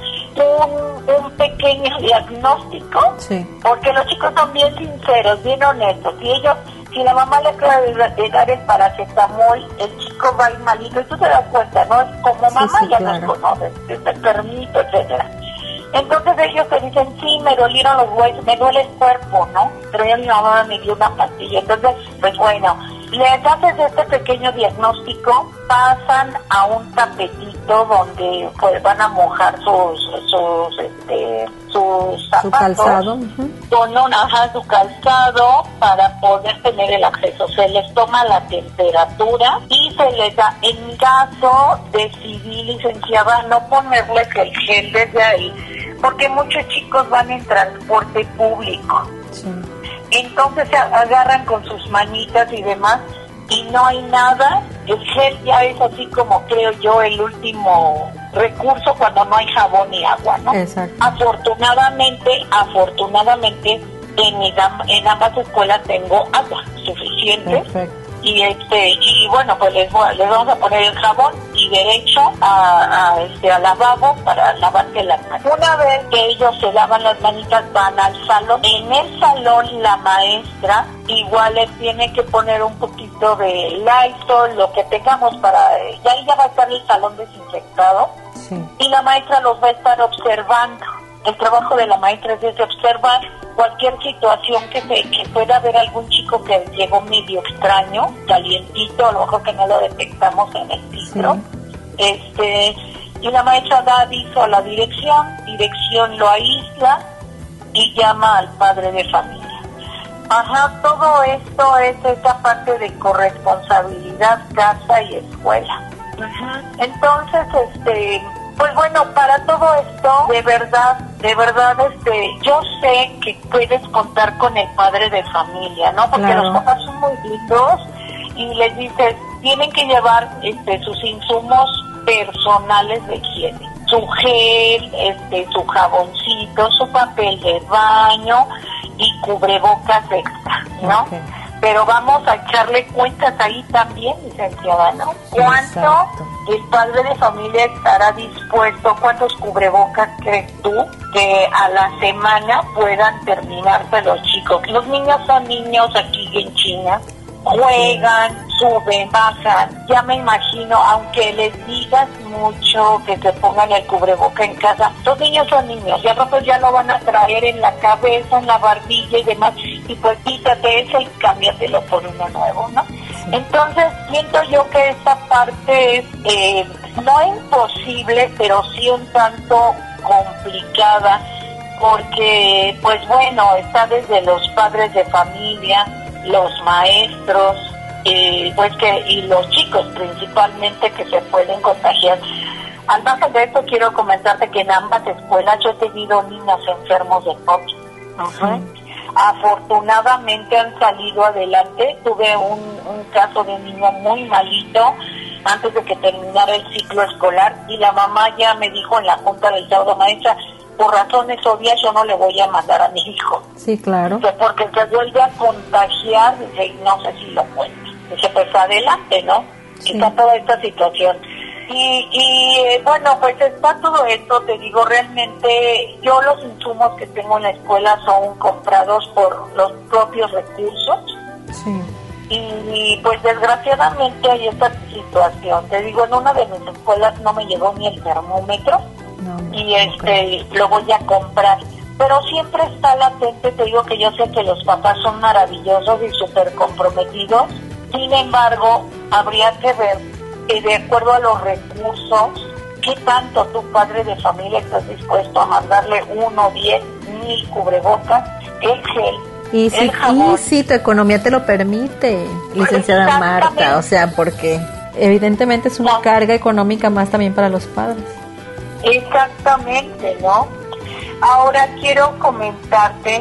un, un pequeño diagnóstico, sí, porque los chicos son bien sinceros, bien honestos, y ellos, si la mamá le acaba de dar el paracetamol, el chico va a ir malito, y tú te das cuenta, ¿no? Como mamá, sí, sí, ya claro, nos conoces, te permito, etcétera. Entonces ellos te dicen, sí, me dolieron los huesos, me duele el cuerpo, ¿no? Pero ya mi mamá me dio una pastilla. Entonces, pues bueno, les haces este pequeño diagnóstico, pasan a un tapetito donde pues van a mojar sus sus este sus zapatos, su calzado, uh-huh, con un, ajá, su calzado para poder tener el acceso. Se les toma la temperatura y se les da, en caso decidí, licenciada, no ponerles el gel desde ahí, porque muchos chicos van en transporte público. Sí. Entonces se agarran con sus manitas y demás y no hay nada. El gel ya es así como creo yo el último recurso cuando no hay jabón ni agua, ¿no? Exacto. Afortunadamente, afortunadamente, en, mis, en ambas escuelas tengo agua suficiente. Perfecto. Y este y bueno, pues les, les vamos a poner el jabón y derecho a, a este al lavabo para lavarse las manos. Una vez que ellos se lavan las manitas, van al salón. En el salón la maestra igual les tiene que poner un poquito de Lysol, lo que tengamos para... Ya ahí ya va a estar el salón desinfectado. Sí. Y la maestra los va a estar observando. El trabajo de la maestra es de observar cualquier situación que, se, que pueda haber algún chico que llegó medio extraño, calientito, a lo mejor que no lo detectamos en el filtro. Sí. Este, y la maestra da aviso a la dirección, dirección lo aísla y llama al padre de familia. Ajá, todo esto es esa parte de corresponsabilidad, casa y escuela. Ajá. Entonces, este... pues bueno, para todo esto, de verdad, de verdad, este, yo sé que puedes contar con el padre de familia, ¿no? Porque claro, los papás son muy lindos y les dices, tienen que llevar, este, sus insumos personales de higiene, su gel, este, su jaboncito, su papel de baño y cubrebocas extra, ¿no? Okay. Pero vamos a echarle cuentas ahí también, licenciada, ¿no? ¿Cuánto Exacto. el padre de familia estará dispuesto, cuántos cubrebocas crees tú que a la semana puedan terminarse los chicos? Los niños son niños aquí en China, juegan, suben, bajan. Ya me imagino, aunque les digas mucho que se pongan el cubreboca en casa, los niños son niños, ya rato ya lo van a traer en la cabeza, en la barbilla y demás, y pues quítate eso y cámbiatelo por uno nuevo, ¿no? Sí. Entonces siento yo que esta parte es eh, no imposible, pero sí un tanto complicada, porque pues bueno, está desde los padres de familia, los maestros, eh, pues que y los chicos principalmente, que se pueden contagiar. Al margen de esto, quiero comentarte que en ambas escuelas yo he tenido niños enfermos de COVID. Uh-huh. Afortunadamente han salido adelante. Tuve un, un caso de un niño muy malito antes de que terminara el ciclo escolar, y la mamá ya me dijo en la junta del sábado, maestra, por razones obvias yo no le voy a mandar a mi hijo. Sí, claro. Dice, porque se vuelve a contagiar, dice, no sé si lo cuenta. Dice, pues adelante, ¿no? Sí. Está toda esta situación. Y, y bueno, pues está todo esto, te digo, realmente yo los insumos que tengo en la escuela son comprados por los propios recursos. Sí. Y, y pues desgraciadamente hay esta situación. Te digo, en una de mis escuelas no me llegó ni el termómetro. No, y este okay. lo voy a comprar, pero siempre está latente. Te digo que yo sé que los papás son maravillosos y súper comprometidos, sin embargo habría que ver que de acuerdo a los recursos, qué tanto tu padre de familia estás dispuesto a mandarle uno, diez, mil cubrebocas, el gel, y si, el jabón. Y si tu economía te lo permite, licenciada Marta, o sea, porque evidentemente es una no. carga económica más también para los padres. Exactamente, ¿no? Ahora quiero comentarte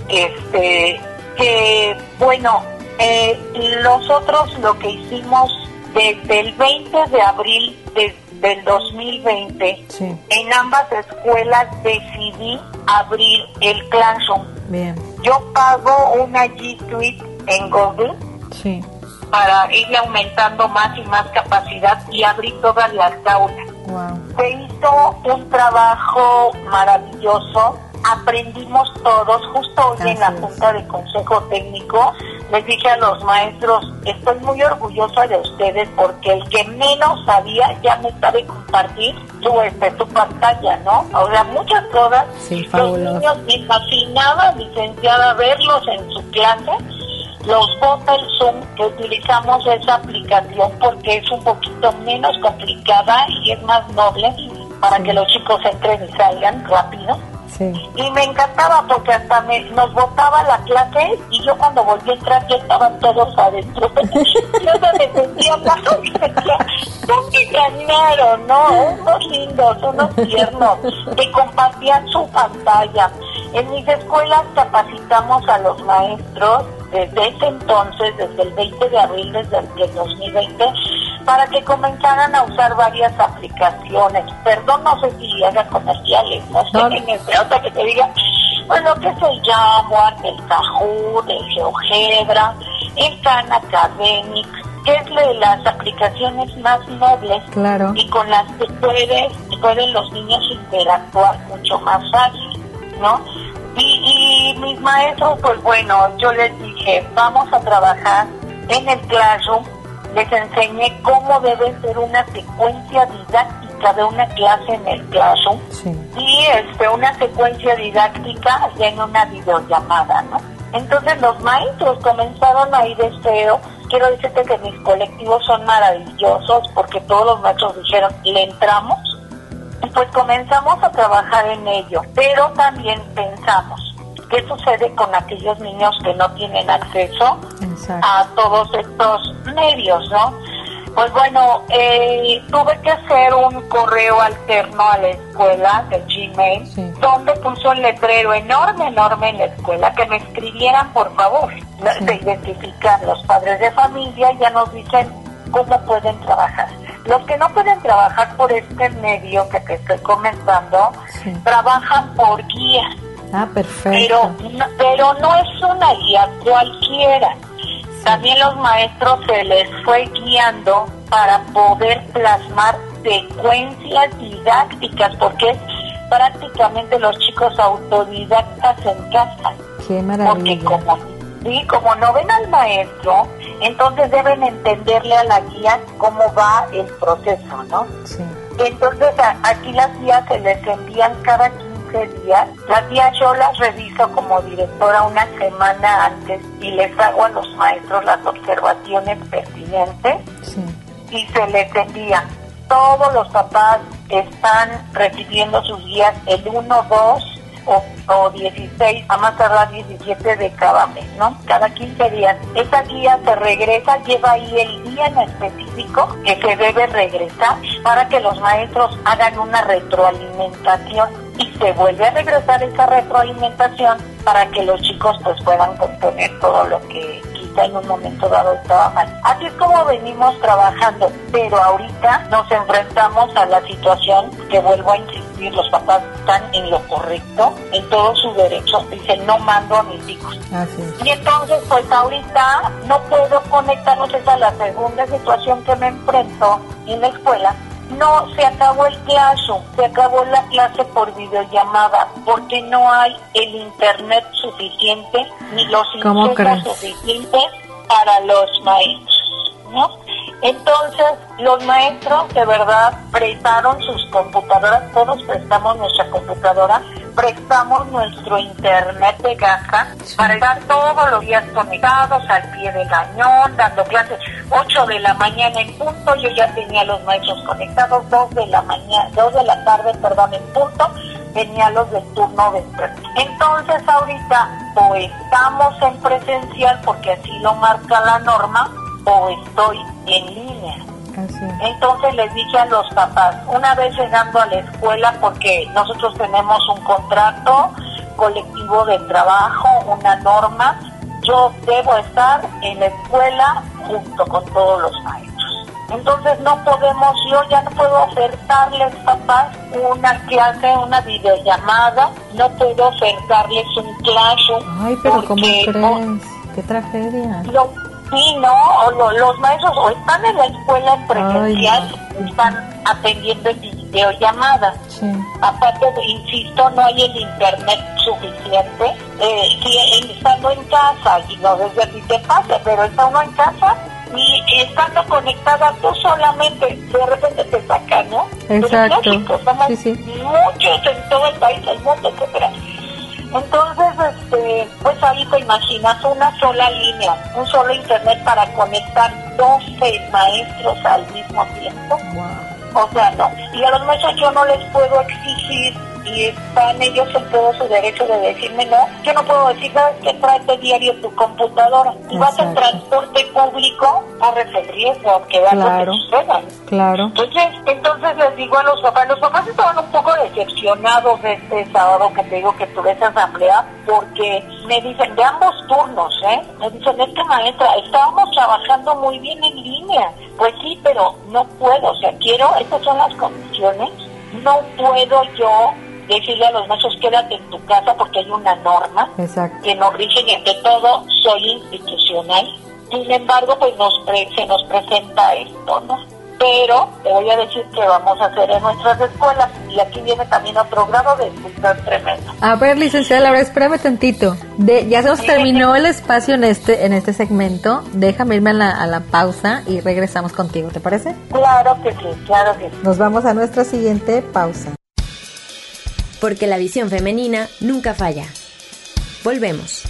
este que, bueno, eh, nosotros lo que hicimos desde el veinte de abril de, del dos mil veinte, sí. en ambas escuelas decidí abrir el Classroom. Bien. Yo pago una G Suite en Google. Sí. Para irle aumentando más y más capacidad y abrí todas las aulas. Wow. Se hizo un trabajo maravilloso, aprendimos todos. Justo hoy Así en la es. Junta de Consejo Técnico les dije a los maestros, estoy muy orgullosa de ustedes porque el que menos sabía ya me sabe compartir su, este, su pantalla, ¿no? O sea, muchas cosas. Sí, los niños me fascinaba, licenciada, verlos en su clase. Los bota el Zoom, que utilizamos esa aplicación porque es un poquito menos complicada y es más noble para sí. que los chicos entren y salgan rápido. Sí. Y me encantaba porque hasta me, nos botaba la clase y yo cuando volví a entrar ya estaban todos adentro. Yo no me sentía mal, no me ganaron, ¿no? Unos lindos, unos tiernos, que compartían su pantalla. En mis escuelas capacitamos a los maestros desde ese entonces, desde el veinte de abril desde el dos mil veinte, para que comenzaran a usar varias aplicaciones. Perdón, no sé si hagan comerciales, no sé, no. En el otra que te diga, bueno, que es el Jamboard, el Kahoot, el GeoGebra, el Khan Academic, que es de las aplicaciones más nobles, claro, y con las que puedes, pueden los niños interactuar mucho más fácil, ¿no? Y, y mis maestros, pues bueno, yo les dije, vamos a trabajar en el Classroom. Les enseñé cómo debe ser una secuencia didáctica de una clase en el Classroom, sí, y este, una secuencia didáctica ya en una videollamada, ¿no? Entonces los maestros comenzaron a ir deseo. Quiero decirte que mis colectivos son maravillosos porque todos los maestros dijeron, le entramos, y pues comenzamos a trabajar en ello. Pero también pensamos, ¿qué sucede con aquellos niños que no tienen acceso Exacto. a todos estos medios, no? Pues bueno, eh, tuve que hacer un correo alterno a la escuela de Gmail, sí, donde puso un letrero enorme, enorme en la escuela, que me escribieran, por favor. Sí. Se identifican los padres de familia y ya nos dicen cómo pueden trabajar. Los que no pueden trabajar por este medio que te estoy comentando, sí, trabajan por guía. Ah, perfecto. Pero, no, pero no es una guía cualquiera. También los maestros se les fue guiando para poder plasmar secuencias didácticas, porque es prácticamente los chicos autodidactas en casa. ¡Qué maravilla! Porque como, sí, como no ven al maestro, entonces deben entenderle a la guía cómo va el proceso, ¿no? Sí. Entonces a, aquí las guías se les envían cada días. Las guías yo las reviso como directora una semana antes y les hago a los maestros las observaciones pertinentes, sí, y se les envía. Todos los papás están recibiendo sus guías el uno, dos o, o dieciséis, a más tardar diecisiete de cada mes, ¿no? Cada quince días. Esa guía se regresa, lleva ahí el día en específico que se debe regresar para que los maestros hagan una retroalimentación. Y se vuelve a regresar esa retroalimentación para que los chicos pues puedan componer todo lo que quizá en un momento dado estaba mal. Así es como venimos trabajando, pero ahorita nos enfrentamos a la situación que, vuelvo a insistir, los papás están en lo correcto, en todo su derecho, dicen no mando a mis hijos. Así es. Y entonces pues ahorita no puedo conectarnos, esa es la segunda situación que me enfrento en la escuela. No, se acabó el Classroom, se acabó la clase por videollamada, porque no hay el internet suficiente ni los insumos suficientes para los maestros, ¿no? Entonces, los maestros de verdad prestaron sus computadoras, todos prestamos nuestra computadora, prestamos nuestro internet de casa, sí, para estar todos los días conectados al pie del cañón, dando clases. ocho de la mañana en punto, yo ya tenía a los maestros conectados, dos de la mañana, dos de la tarde, perdón, en punto, tenía los del turno vespertino. Entonces ahorita o estamos en presencial porque así lo marca la norma, o estoy en línea. Así. Entonces les dije a los papás, una vez llegando a la escuela, porque nosotros tenemos un contrato colectivo de trabajo, una norma, yo debo estar en la escuela junto con todos los maestros. Entonces no podemos, yo ya no puedo ofertarles, papás, una clase, una videollamada, no puedo ofertarles un Classroom. Ay, pero ¿cómo crees? No, qué tragedia. Lo, sí, no, o lo, los maestros o están en la escuela en presencial, Ay, están atendiendo en videollamada. Sí. Aparte, insisto, no hay el internet suficiente. Eh, si estando en casa, y no desde aquí te pasa, pero está uno en casa y estando conectada tú solamente, de repente te sacan, ¿no? Exacto. Pero lógico, somos sí, sí. muchos en todo el país, el mundo, etcétera. Entonces, este, pues ahí te imaginas una sola línea, un solo internet para conectar doce maestros al mismo tiempo. Wow. O sea, no. Y a los maestros yo no les puedo exigir y están ellos en todo su derecho de decirme no. Yo no puedo decir, sabes que tráete diario tu computadora. Si vas en transporte público, corres el riesgo que algo claro, te suceda. Claro. Entonces, entonces les digo a los papás, los papás estaban un poco decepcionados de este sábado que te digo que tuve esa asamblea, porque me dicen de ambos turnos, ¿eh? Me dicen, es que maestra, estábamos trabajando muy bien en línea. Pues sí, pero no puedo, o sea, quiero, estas son las condiciones, no puedo yo decirle a los maestros, quédate en tu casa porque hay una norma. Exacto. Que nos rige y ante todo soy institucional. Sin embargo, pues nos pre- se nos presenta esto, ¿no? Pero te voy a decir que vamos a hacer en nuestras escuelas, y aquí viene también otro grado de dificultad tremendo. A ver, licenciada Laura, espérame tantito. De, ya se nos terminó el espacio en este en este segmento. Déjame irme a la, a la pausa y regresamos contigo, ¿te parece? Claro que sí, claro que sí. Nos vamos a nuestra siguiente pausa. Porque la visión femenina nunca falla. Volvemos.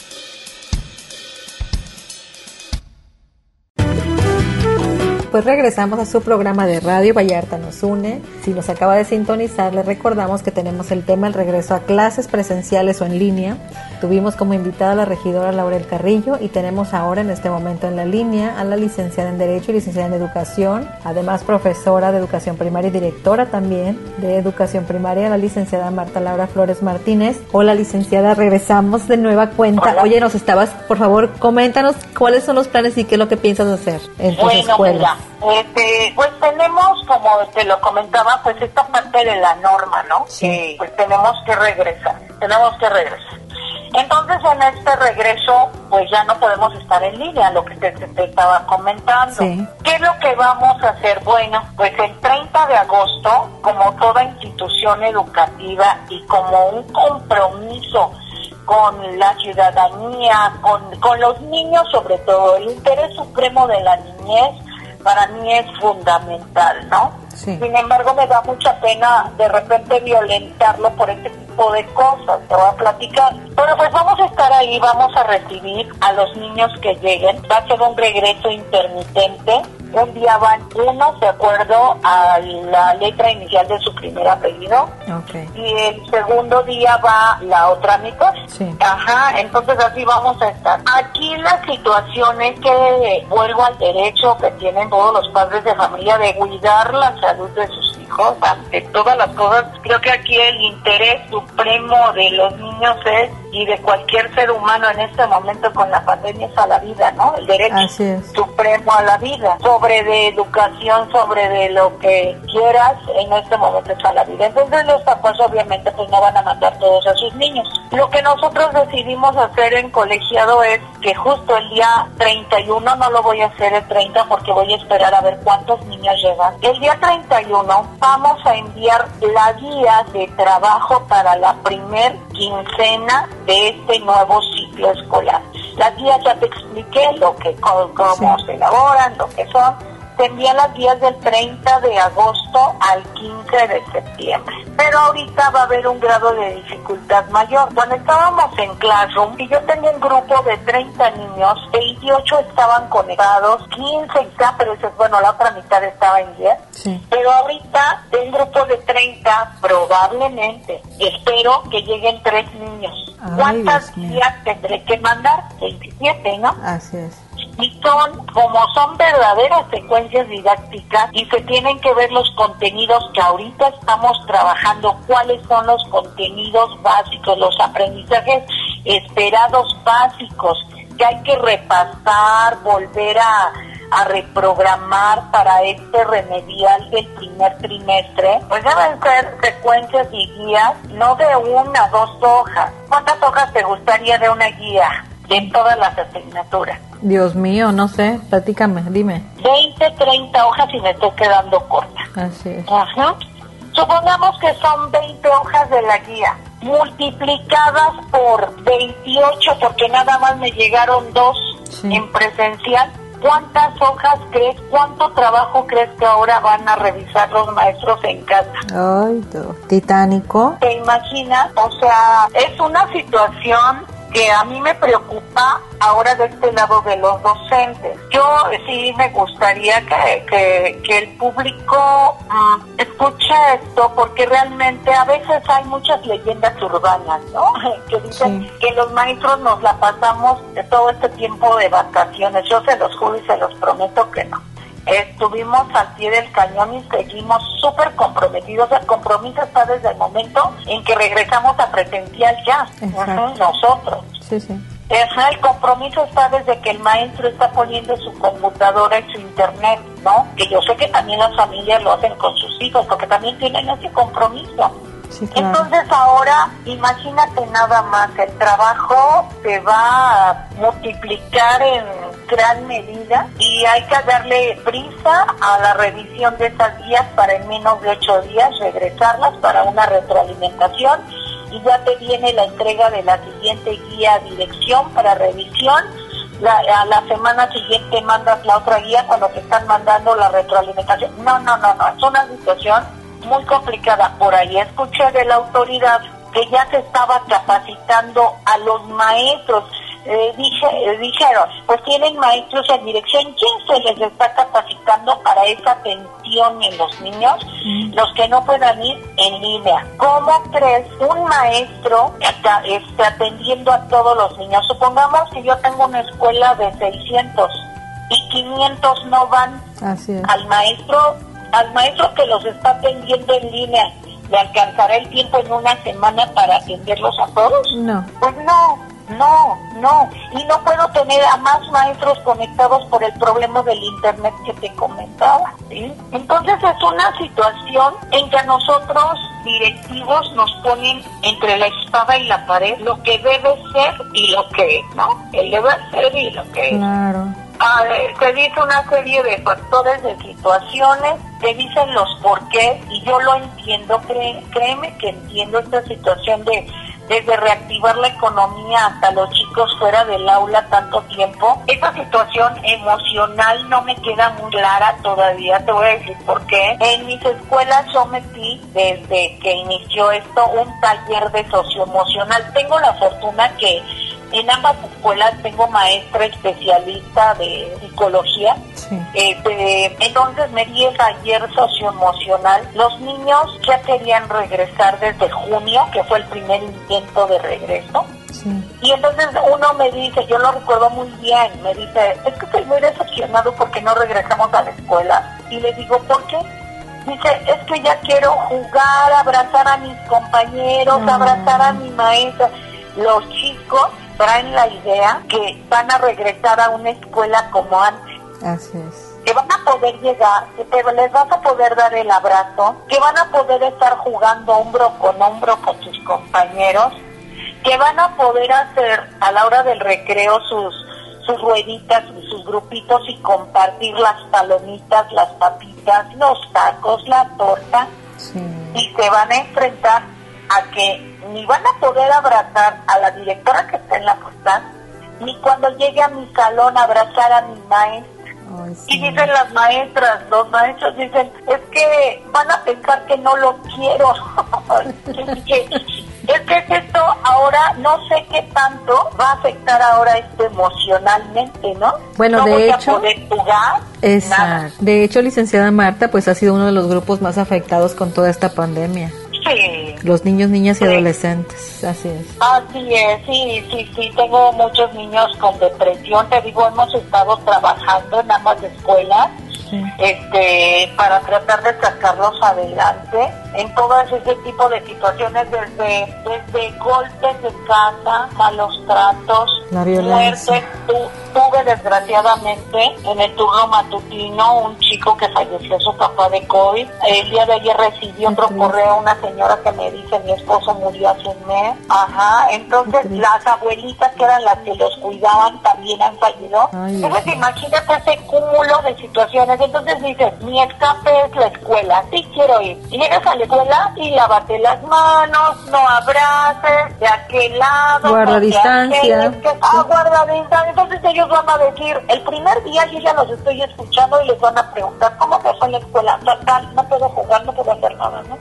Pues regresamos a su programa de Radio Vallarta Nos Une. Si nos acaba de sintonizar, les recordamos que tenemos el tema el regreso a clases presenciales o en línea. Tuvimos como invitada a la regidora Laurel Carrillo y tenemos ahora en este momento en la línea a la licenciada en Derecho y licenciada en Educación, además profesora de Educación Primaria y directora también de Educación Primaria, la licenciada Marta Laura Flores Martínez. Hola, licenciada, regresamos de nueva cuenta. Hola. Oye, nos estabas, por favor, coméntanos cuáles son los planes y qué es lo que piensas hacer en tus bueno, escuelas. Mira, este, pues tenemos, como te lo comentaba, pues esta parte de la norma, ¿no? Sí. Que pues tenemos que regresar, tenemos que regresar. Entonces, en este regreso, pues ya no podemos estar en línea, lo que te, te estaba comentando. Sí. ¿Qué es lo que vamos a hacer? Bueno, pues el treinta de agosto, como toda institución educativa y como un compromiso con la ciudadanía, con, con los niños sobre todo, el interés supremo de la niñez para mí es fundamental, ¿no? Sí. Sin embargo, me da mucha pena de repente violentarlo por este tipo de cosas, te voy a platicar. Bueno, pues vamos a estar ahí, vamos a recibir a los niños que lleguen, va a ser un regreso intermitente. Un día van unos de acuerdo a la letra inicial de su primer apellido. Okay. Y el segundo día va la otra mitad. Sí. Ajá, entonces así vamos a estar. Aquí la situación es que vuelvo al derecho que tienen todos los padres de familia de cuidar la salud de sus hijos ante todas las cosas. Creo que aquí el interés supremo de los niños es, y de cualquier ser humano en este momento con la pandemia, es a la vida, ¿no? El derecho Así es. supremo a la vida. Sobre de educación, sobre de lo que quieras, en este momento es a la vida. Entonces los papás obviamente pues no van a mandar todos a sus niños. Lo que nosotros decidimos hacer en colegiado es que justo el día treinta y uno, no lo voy a hacer el treinta porque voy a esperar a ver cuántos niños llegan. El día treinta y uno vamos a enviar la guía de trabajo para la primer quincena de este nuevo ciclo escolar. Las guías ya te expliqué lo que cómo, cómo Sí. se elaboran, lo que son. Se envían las guías del treinta de agosto al quince de septiembre. Pero ahorita va a haber un grado de dificultad mayor. Cuando estábamos en Classroom, y yo tenía un grupo de treinta niños, veintiocho estaban conectados, quince está, pero eso es bueno, la otra mitad estaba en diez. Sí. Pero ahorita, de un grupo de treinta, probablemente, espero que lleguen tres niños. Ay, ¿Cuántas Dios mío. guías tendré que mandar? veintisiete, ¿no? Así es. Y son, como son verdaderas secuencias didácticas y se tienen que ver los contenidos que ahorita estamos trabajando, cuáles son los contenidos básicos, los aprendizajes esperados básicos, que hay que repasar, volver a, a reprogramar para este remedial del primer trimestre. Pues deben ser secuencias y guías, no de una, dos hojas. ¿Cuántas hojas te gustaría de una guía de todas las asignaturas? Dios mío, no sé, platícame, dime. veinte, treinta hojas y me estoy quedando corta. Así es. Ajá. Supongamos que son veinte hojas de la guía, multiplicadas por veintiocho, porque nada más me llegaron dos Sí. en presencial. ¿Cuántas hojas crees, cuánto trabajo crees que ahora van a revisar los maestros en casa? Ay, Dios. Titánico. ¿Te imaginas? O sea, es una situación que a mí me preocupa ahora de este lado de los docentes. Yo sí me gustaría que, que, que el público mmm, escuche esto, porque realmente a veces hay muchas leyendas urbanas, ¿no? Que dicen sí. que los maestros nos la pasamos de todo este tiempo de vacaciones. Yo se los juro y se los prometo que no. Estuvimos al pie del cañón y seguimos súper comprometidos. El compromiso está desde el momento en que regresamos a presencial ya, uh-huh, nosotros. Sí, sí. Ajá, el compromiso está desde que el maestro está poniendo su computadora y su internet, ¿no? Que yo sé que también las familias lo hacen con sus hijos, porque también tienen ese compromiso. Sí, claro. Entonces ahora, imagínate nada más, el trabajo se va a multiplicar en gran medida y hay que darle prisa a la revisión de esas guías para en menos de ocho días regresarlas para una retroalimentación, y ya te viene la entrega de la siguiente guía a dirección para revisión. La, a la semana siguiente mandas la otra guía cuando te están mandando la retroalimentación. No, no, no, no, es una situación muy complicada. Por ahí escuché de la autoridad que ya se estaba capacitando a los maestros. Eh, dije, eh, dijeron, pues tienen maestros en dirección. ¿Quién se les está capacitando para esa atención en los niños? Mm. Los que no puedan ir en línea. ¿Cómo crees un maestro está, está atendiendo a todos los niños? Supongamos que yo tengo una escuela de seiscientos y quinientos no van. Así es. al maestro al maestro que los está atendiendo en línea. ¿Le alcanzará el tiempo en una semana para atenderlos a todos? No. Pues no, no, no. Y no puedo tener a más maestros conectados por el problema del internet que te comentaba, ¿sí? Entonces es una situación en que a nosotros, directivos, nos ponen entre la espada y la pared lo que debe ser y lo que es, ¿no? El debe ser y lo que es. Claro. Ah, se dice una serie de factores, de situaciones, te dicen los porqués, y yo lo entiendo, cré, créeme que entiendo esta situación de desde reactivar la economía hasta los chicos fuera del aula tanto tiempo. Esta situación emocional no me queda muy clara todavía, te voy a decir por qué. En mis escuelas yo metí, desde que inició esto, un taller de socioemocional. Tengo la fortuna que en ambas escuelas tengo maestra especialista de psicología. Sí. Este, entonces me di el taller socioemocional. Los niños ya querían regresar desde junio, que fue el primer intento de regreso. Sí. Y entonces uno me dice, yo lo recuerdo muy bien, me dice, es que estoy muy decepcionado porque no regresamos a la escuela. Y le digo, ¿por qué? Dice, es que ya quiero jugar, abrazar a mis compañeros, no. abrazar a mi maestra. Los chicos traen la idea que van a regresar a una escuela como antes. Así es. Que van a poder llegar, que te, les vas a poder dar el abrazo, que van a poder estar jugando hombro con hombro con sus compañeros, que van a poder hacer a la hora del recreo sus, sus rueditas, sus grupitos y compartir las palomitas, las papitas, los tacos, la torta. Sí. Y se van a enfrentar a que ni van a poder abrazar a la directora que está en la puerta, ni cuando llegue a mi salón a abrazar a mi maestra. Ay, sí. Y dicen las maestras, los maestros dicen, es que van a pensar que no lo quiero. es, que, es que esto ahora no sé qué tanto va a afectar ahora esto emocionalmente, ¿no? Bueno, no de voy hecho, a poder jugar, exacto. Nada. De hecho, licenciada Marta, pues ha sido uno de los grupos más afectados con toda esta pandemia. Sí. Los niños, niñas y sí. adolescentes, así es. Así es, sí, sí, sí, tengo muchos niños con depresión, te digo, hemos estado trabajando en ambas escuelas, sí. este, para tratar de sacarlos adelante en todo ese tipo de situaciones, desde, desde golpes en casa, malos tratos, la violencia. muertes. Tu, tuve desgraciadamente en el turno matutino un chico que falleció su papá de COVID. El día de ayer recibí otro correo, una señora que me dice, mi esposo murió hace un mes. Ajá, entonces las abuelitas que eran las que los cuidaban también han fallido. Ay, entonces imagínate ese cúmulo de situaciones. Entonces dices, mi escape es la escuela, sí quiero ir. Y llegas a la escuela y lávate las manos, no abraces, de aquel lado, guarda distancia. Que, ah, guarda distancia. Entonces ellos van a decir, el primer día yo ya los estoy escuchando y les van a preguntar, ¿cómo te fue en la escuela? Total, no puedo jugar, no puedo hacer nada, ¿no?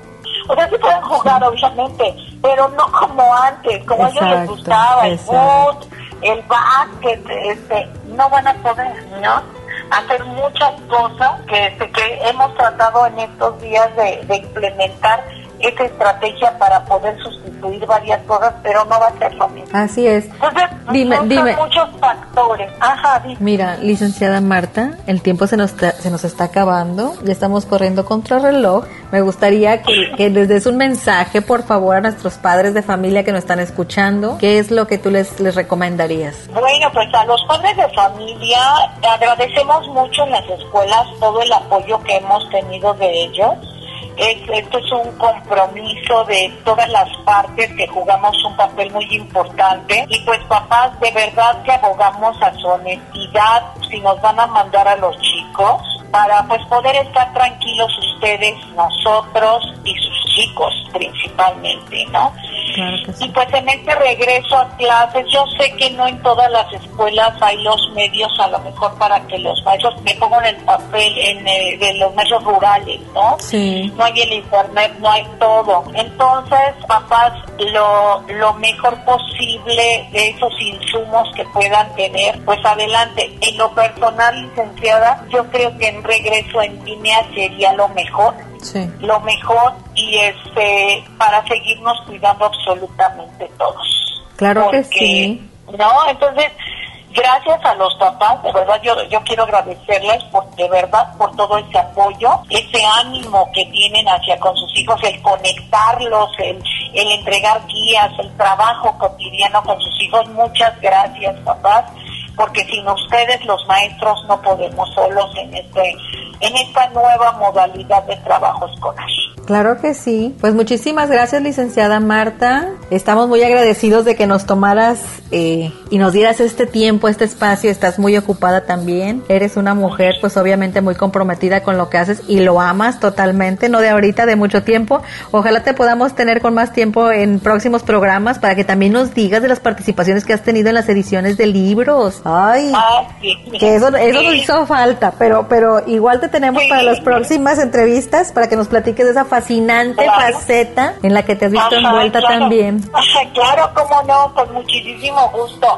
O sea, sí pueden jugar, obviamente, pero no como antes, como exacto, a ellos les gustaba, el fútbol, el básquet, este, no van a poder, ¿no? Hacer muchas cosas que, este, que hemos tratado en estos días de, de implementar esa estrategia para poder sustituir varias cosas, pero no va a ser lo mismo. Así es. Entonces, dime, dime. muchos factores. Ajá, dime. Mira, licenciada Marta, el tiempo se nos está, se nos está acabando, ya estamos corriendo contra el reloj. Me gustaría que, que les des un mensaje, por favor, a nuestros padres de familia que nos están escuchando. ¿Qué es lo que tú les, les recomendarías? Bueno, pues a los padres de familia agradecemos mucho en las escuelas todo el apoyo que hemos tenido de ellos. Es, esto es un compromiso de todas las partes que jugamos un papel muy importante y pues papás de verdad que abogamos a su honestidad si nos van a mandar a los chicos para pues poder estar tranquilos ustedes, nosotros y sus chicos principalmente, ¿no? Claro que sí. Y pues en este regreso a clases, yo sé que no en todas las escuelas hay los medios a lo mejor para que los maestros, me pongo en el papel en el, de los maestros rurales, ¿no? Sí. No hay el internet, no hay todo. Entonces, papás, lo, lo mejor posible de esos insumos que puedan tener, pues adelante. En lo personal, licenciada, yo creo que en regreso en línea sería lo mejor. Sí. Lo mejor y este para seguirnos cuidando absolutamente todos. Claro porque, que sí. No, entonces, gracias a los papás, de verdad yo yo quiero agradecerles por de verdad por todo ese apoyo, ese ánimo que tienen hacia con sus hijos, el conectarlos, el, el entregar guías, el trabajo cotidiano con sus hijos. Muchas gracias, papás, porque sin ustedes los maestros no podemos solos en este en esta nueva modalidad de trabajo escolar. Claro que sí. Pues muchísimas gracias, licenciada Marta. Estamos muy agradecidos de que nos tomaras eh, y nos dieras este tiempo, este espacio. Estás muy ocupada también. Eres una mujer, pues obviamente muy comprometida con lo que haces y lo amas totalmente, no de ahorita, de mucho tiempo. Ojalá te podamos tener con más tiempo en próximos programas para que también nos digas de las participaciones que has tenido en las ediciones de libros. Ay, ah, sí. que eso, eso sí. nos hizo falta, pero, pero igual te tenemos sí. para las próximas entrevistas para que nos platiques de esa fascinante claro. faceta en la que te has visto Ajá, envuelta claro. también. Ajá, claro, cómo no, con muchísimo gusto.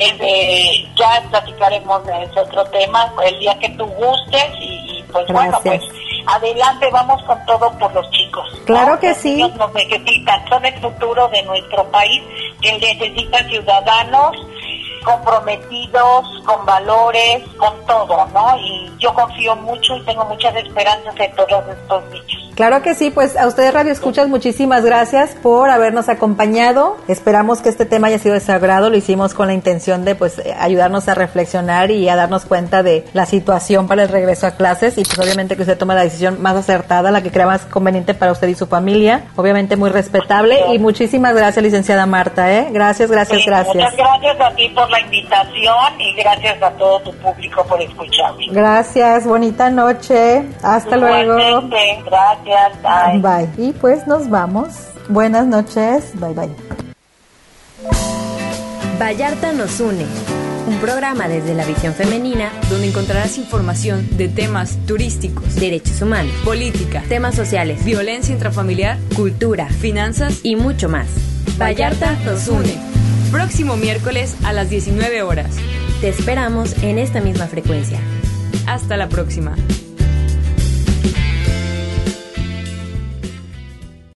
Eh, ya platicaremos de ese otro tema el día que tú gustes y, y pues Gracias. bueno, pues adelante, vamos con todo por los chicos. Claro ¿no? que los sí. Niños nos necesitan, son el futuro de nuestro país, que necesitan ciudadanos comprometidos, con valores, con todo, ¿no? Y yo confío mucho y tengo muchas esperanzas en todos estos niños. Claro que sí, pues a ustedes Radio Escuchas, muchísimas gracias por habernos acompañado. Esperamos que este tema haya sido de su agrado, lo hicimos con la intención de pues ayudarnos a reflexionar y a darnos cuenta de la situación para el regreso a clases y pues obviamente que usted tome la decisión más acertada, la que crea más conveniente para usted y su familia, obviamente muy respetable y muchísimas gracias, licenciada Marta, ¿eh? Gracias, gracias, sí, gracias. Muchas gracias a ti por la invitación y gracias a todo tu público por escucharme. Gracias, bonita noche, hasta luego. Gracias. Bye. Bye. Y pues nos vamos. Buenas noches. Bye, bye. Vallarta nos une. Un programa desde la visión femenina donde encontrarás información de temas turísticos, derechos humanos, política, temas sociales, violencia intrafamiliar, cultura, finanzas y mucho más. Vallarta nos une. Próximo miércoles a las diecinueve horas. Te esperamos en esta misma frecuencia. Hasta la próxima.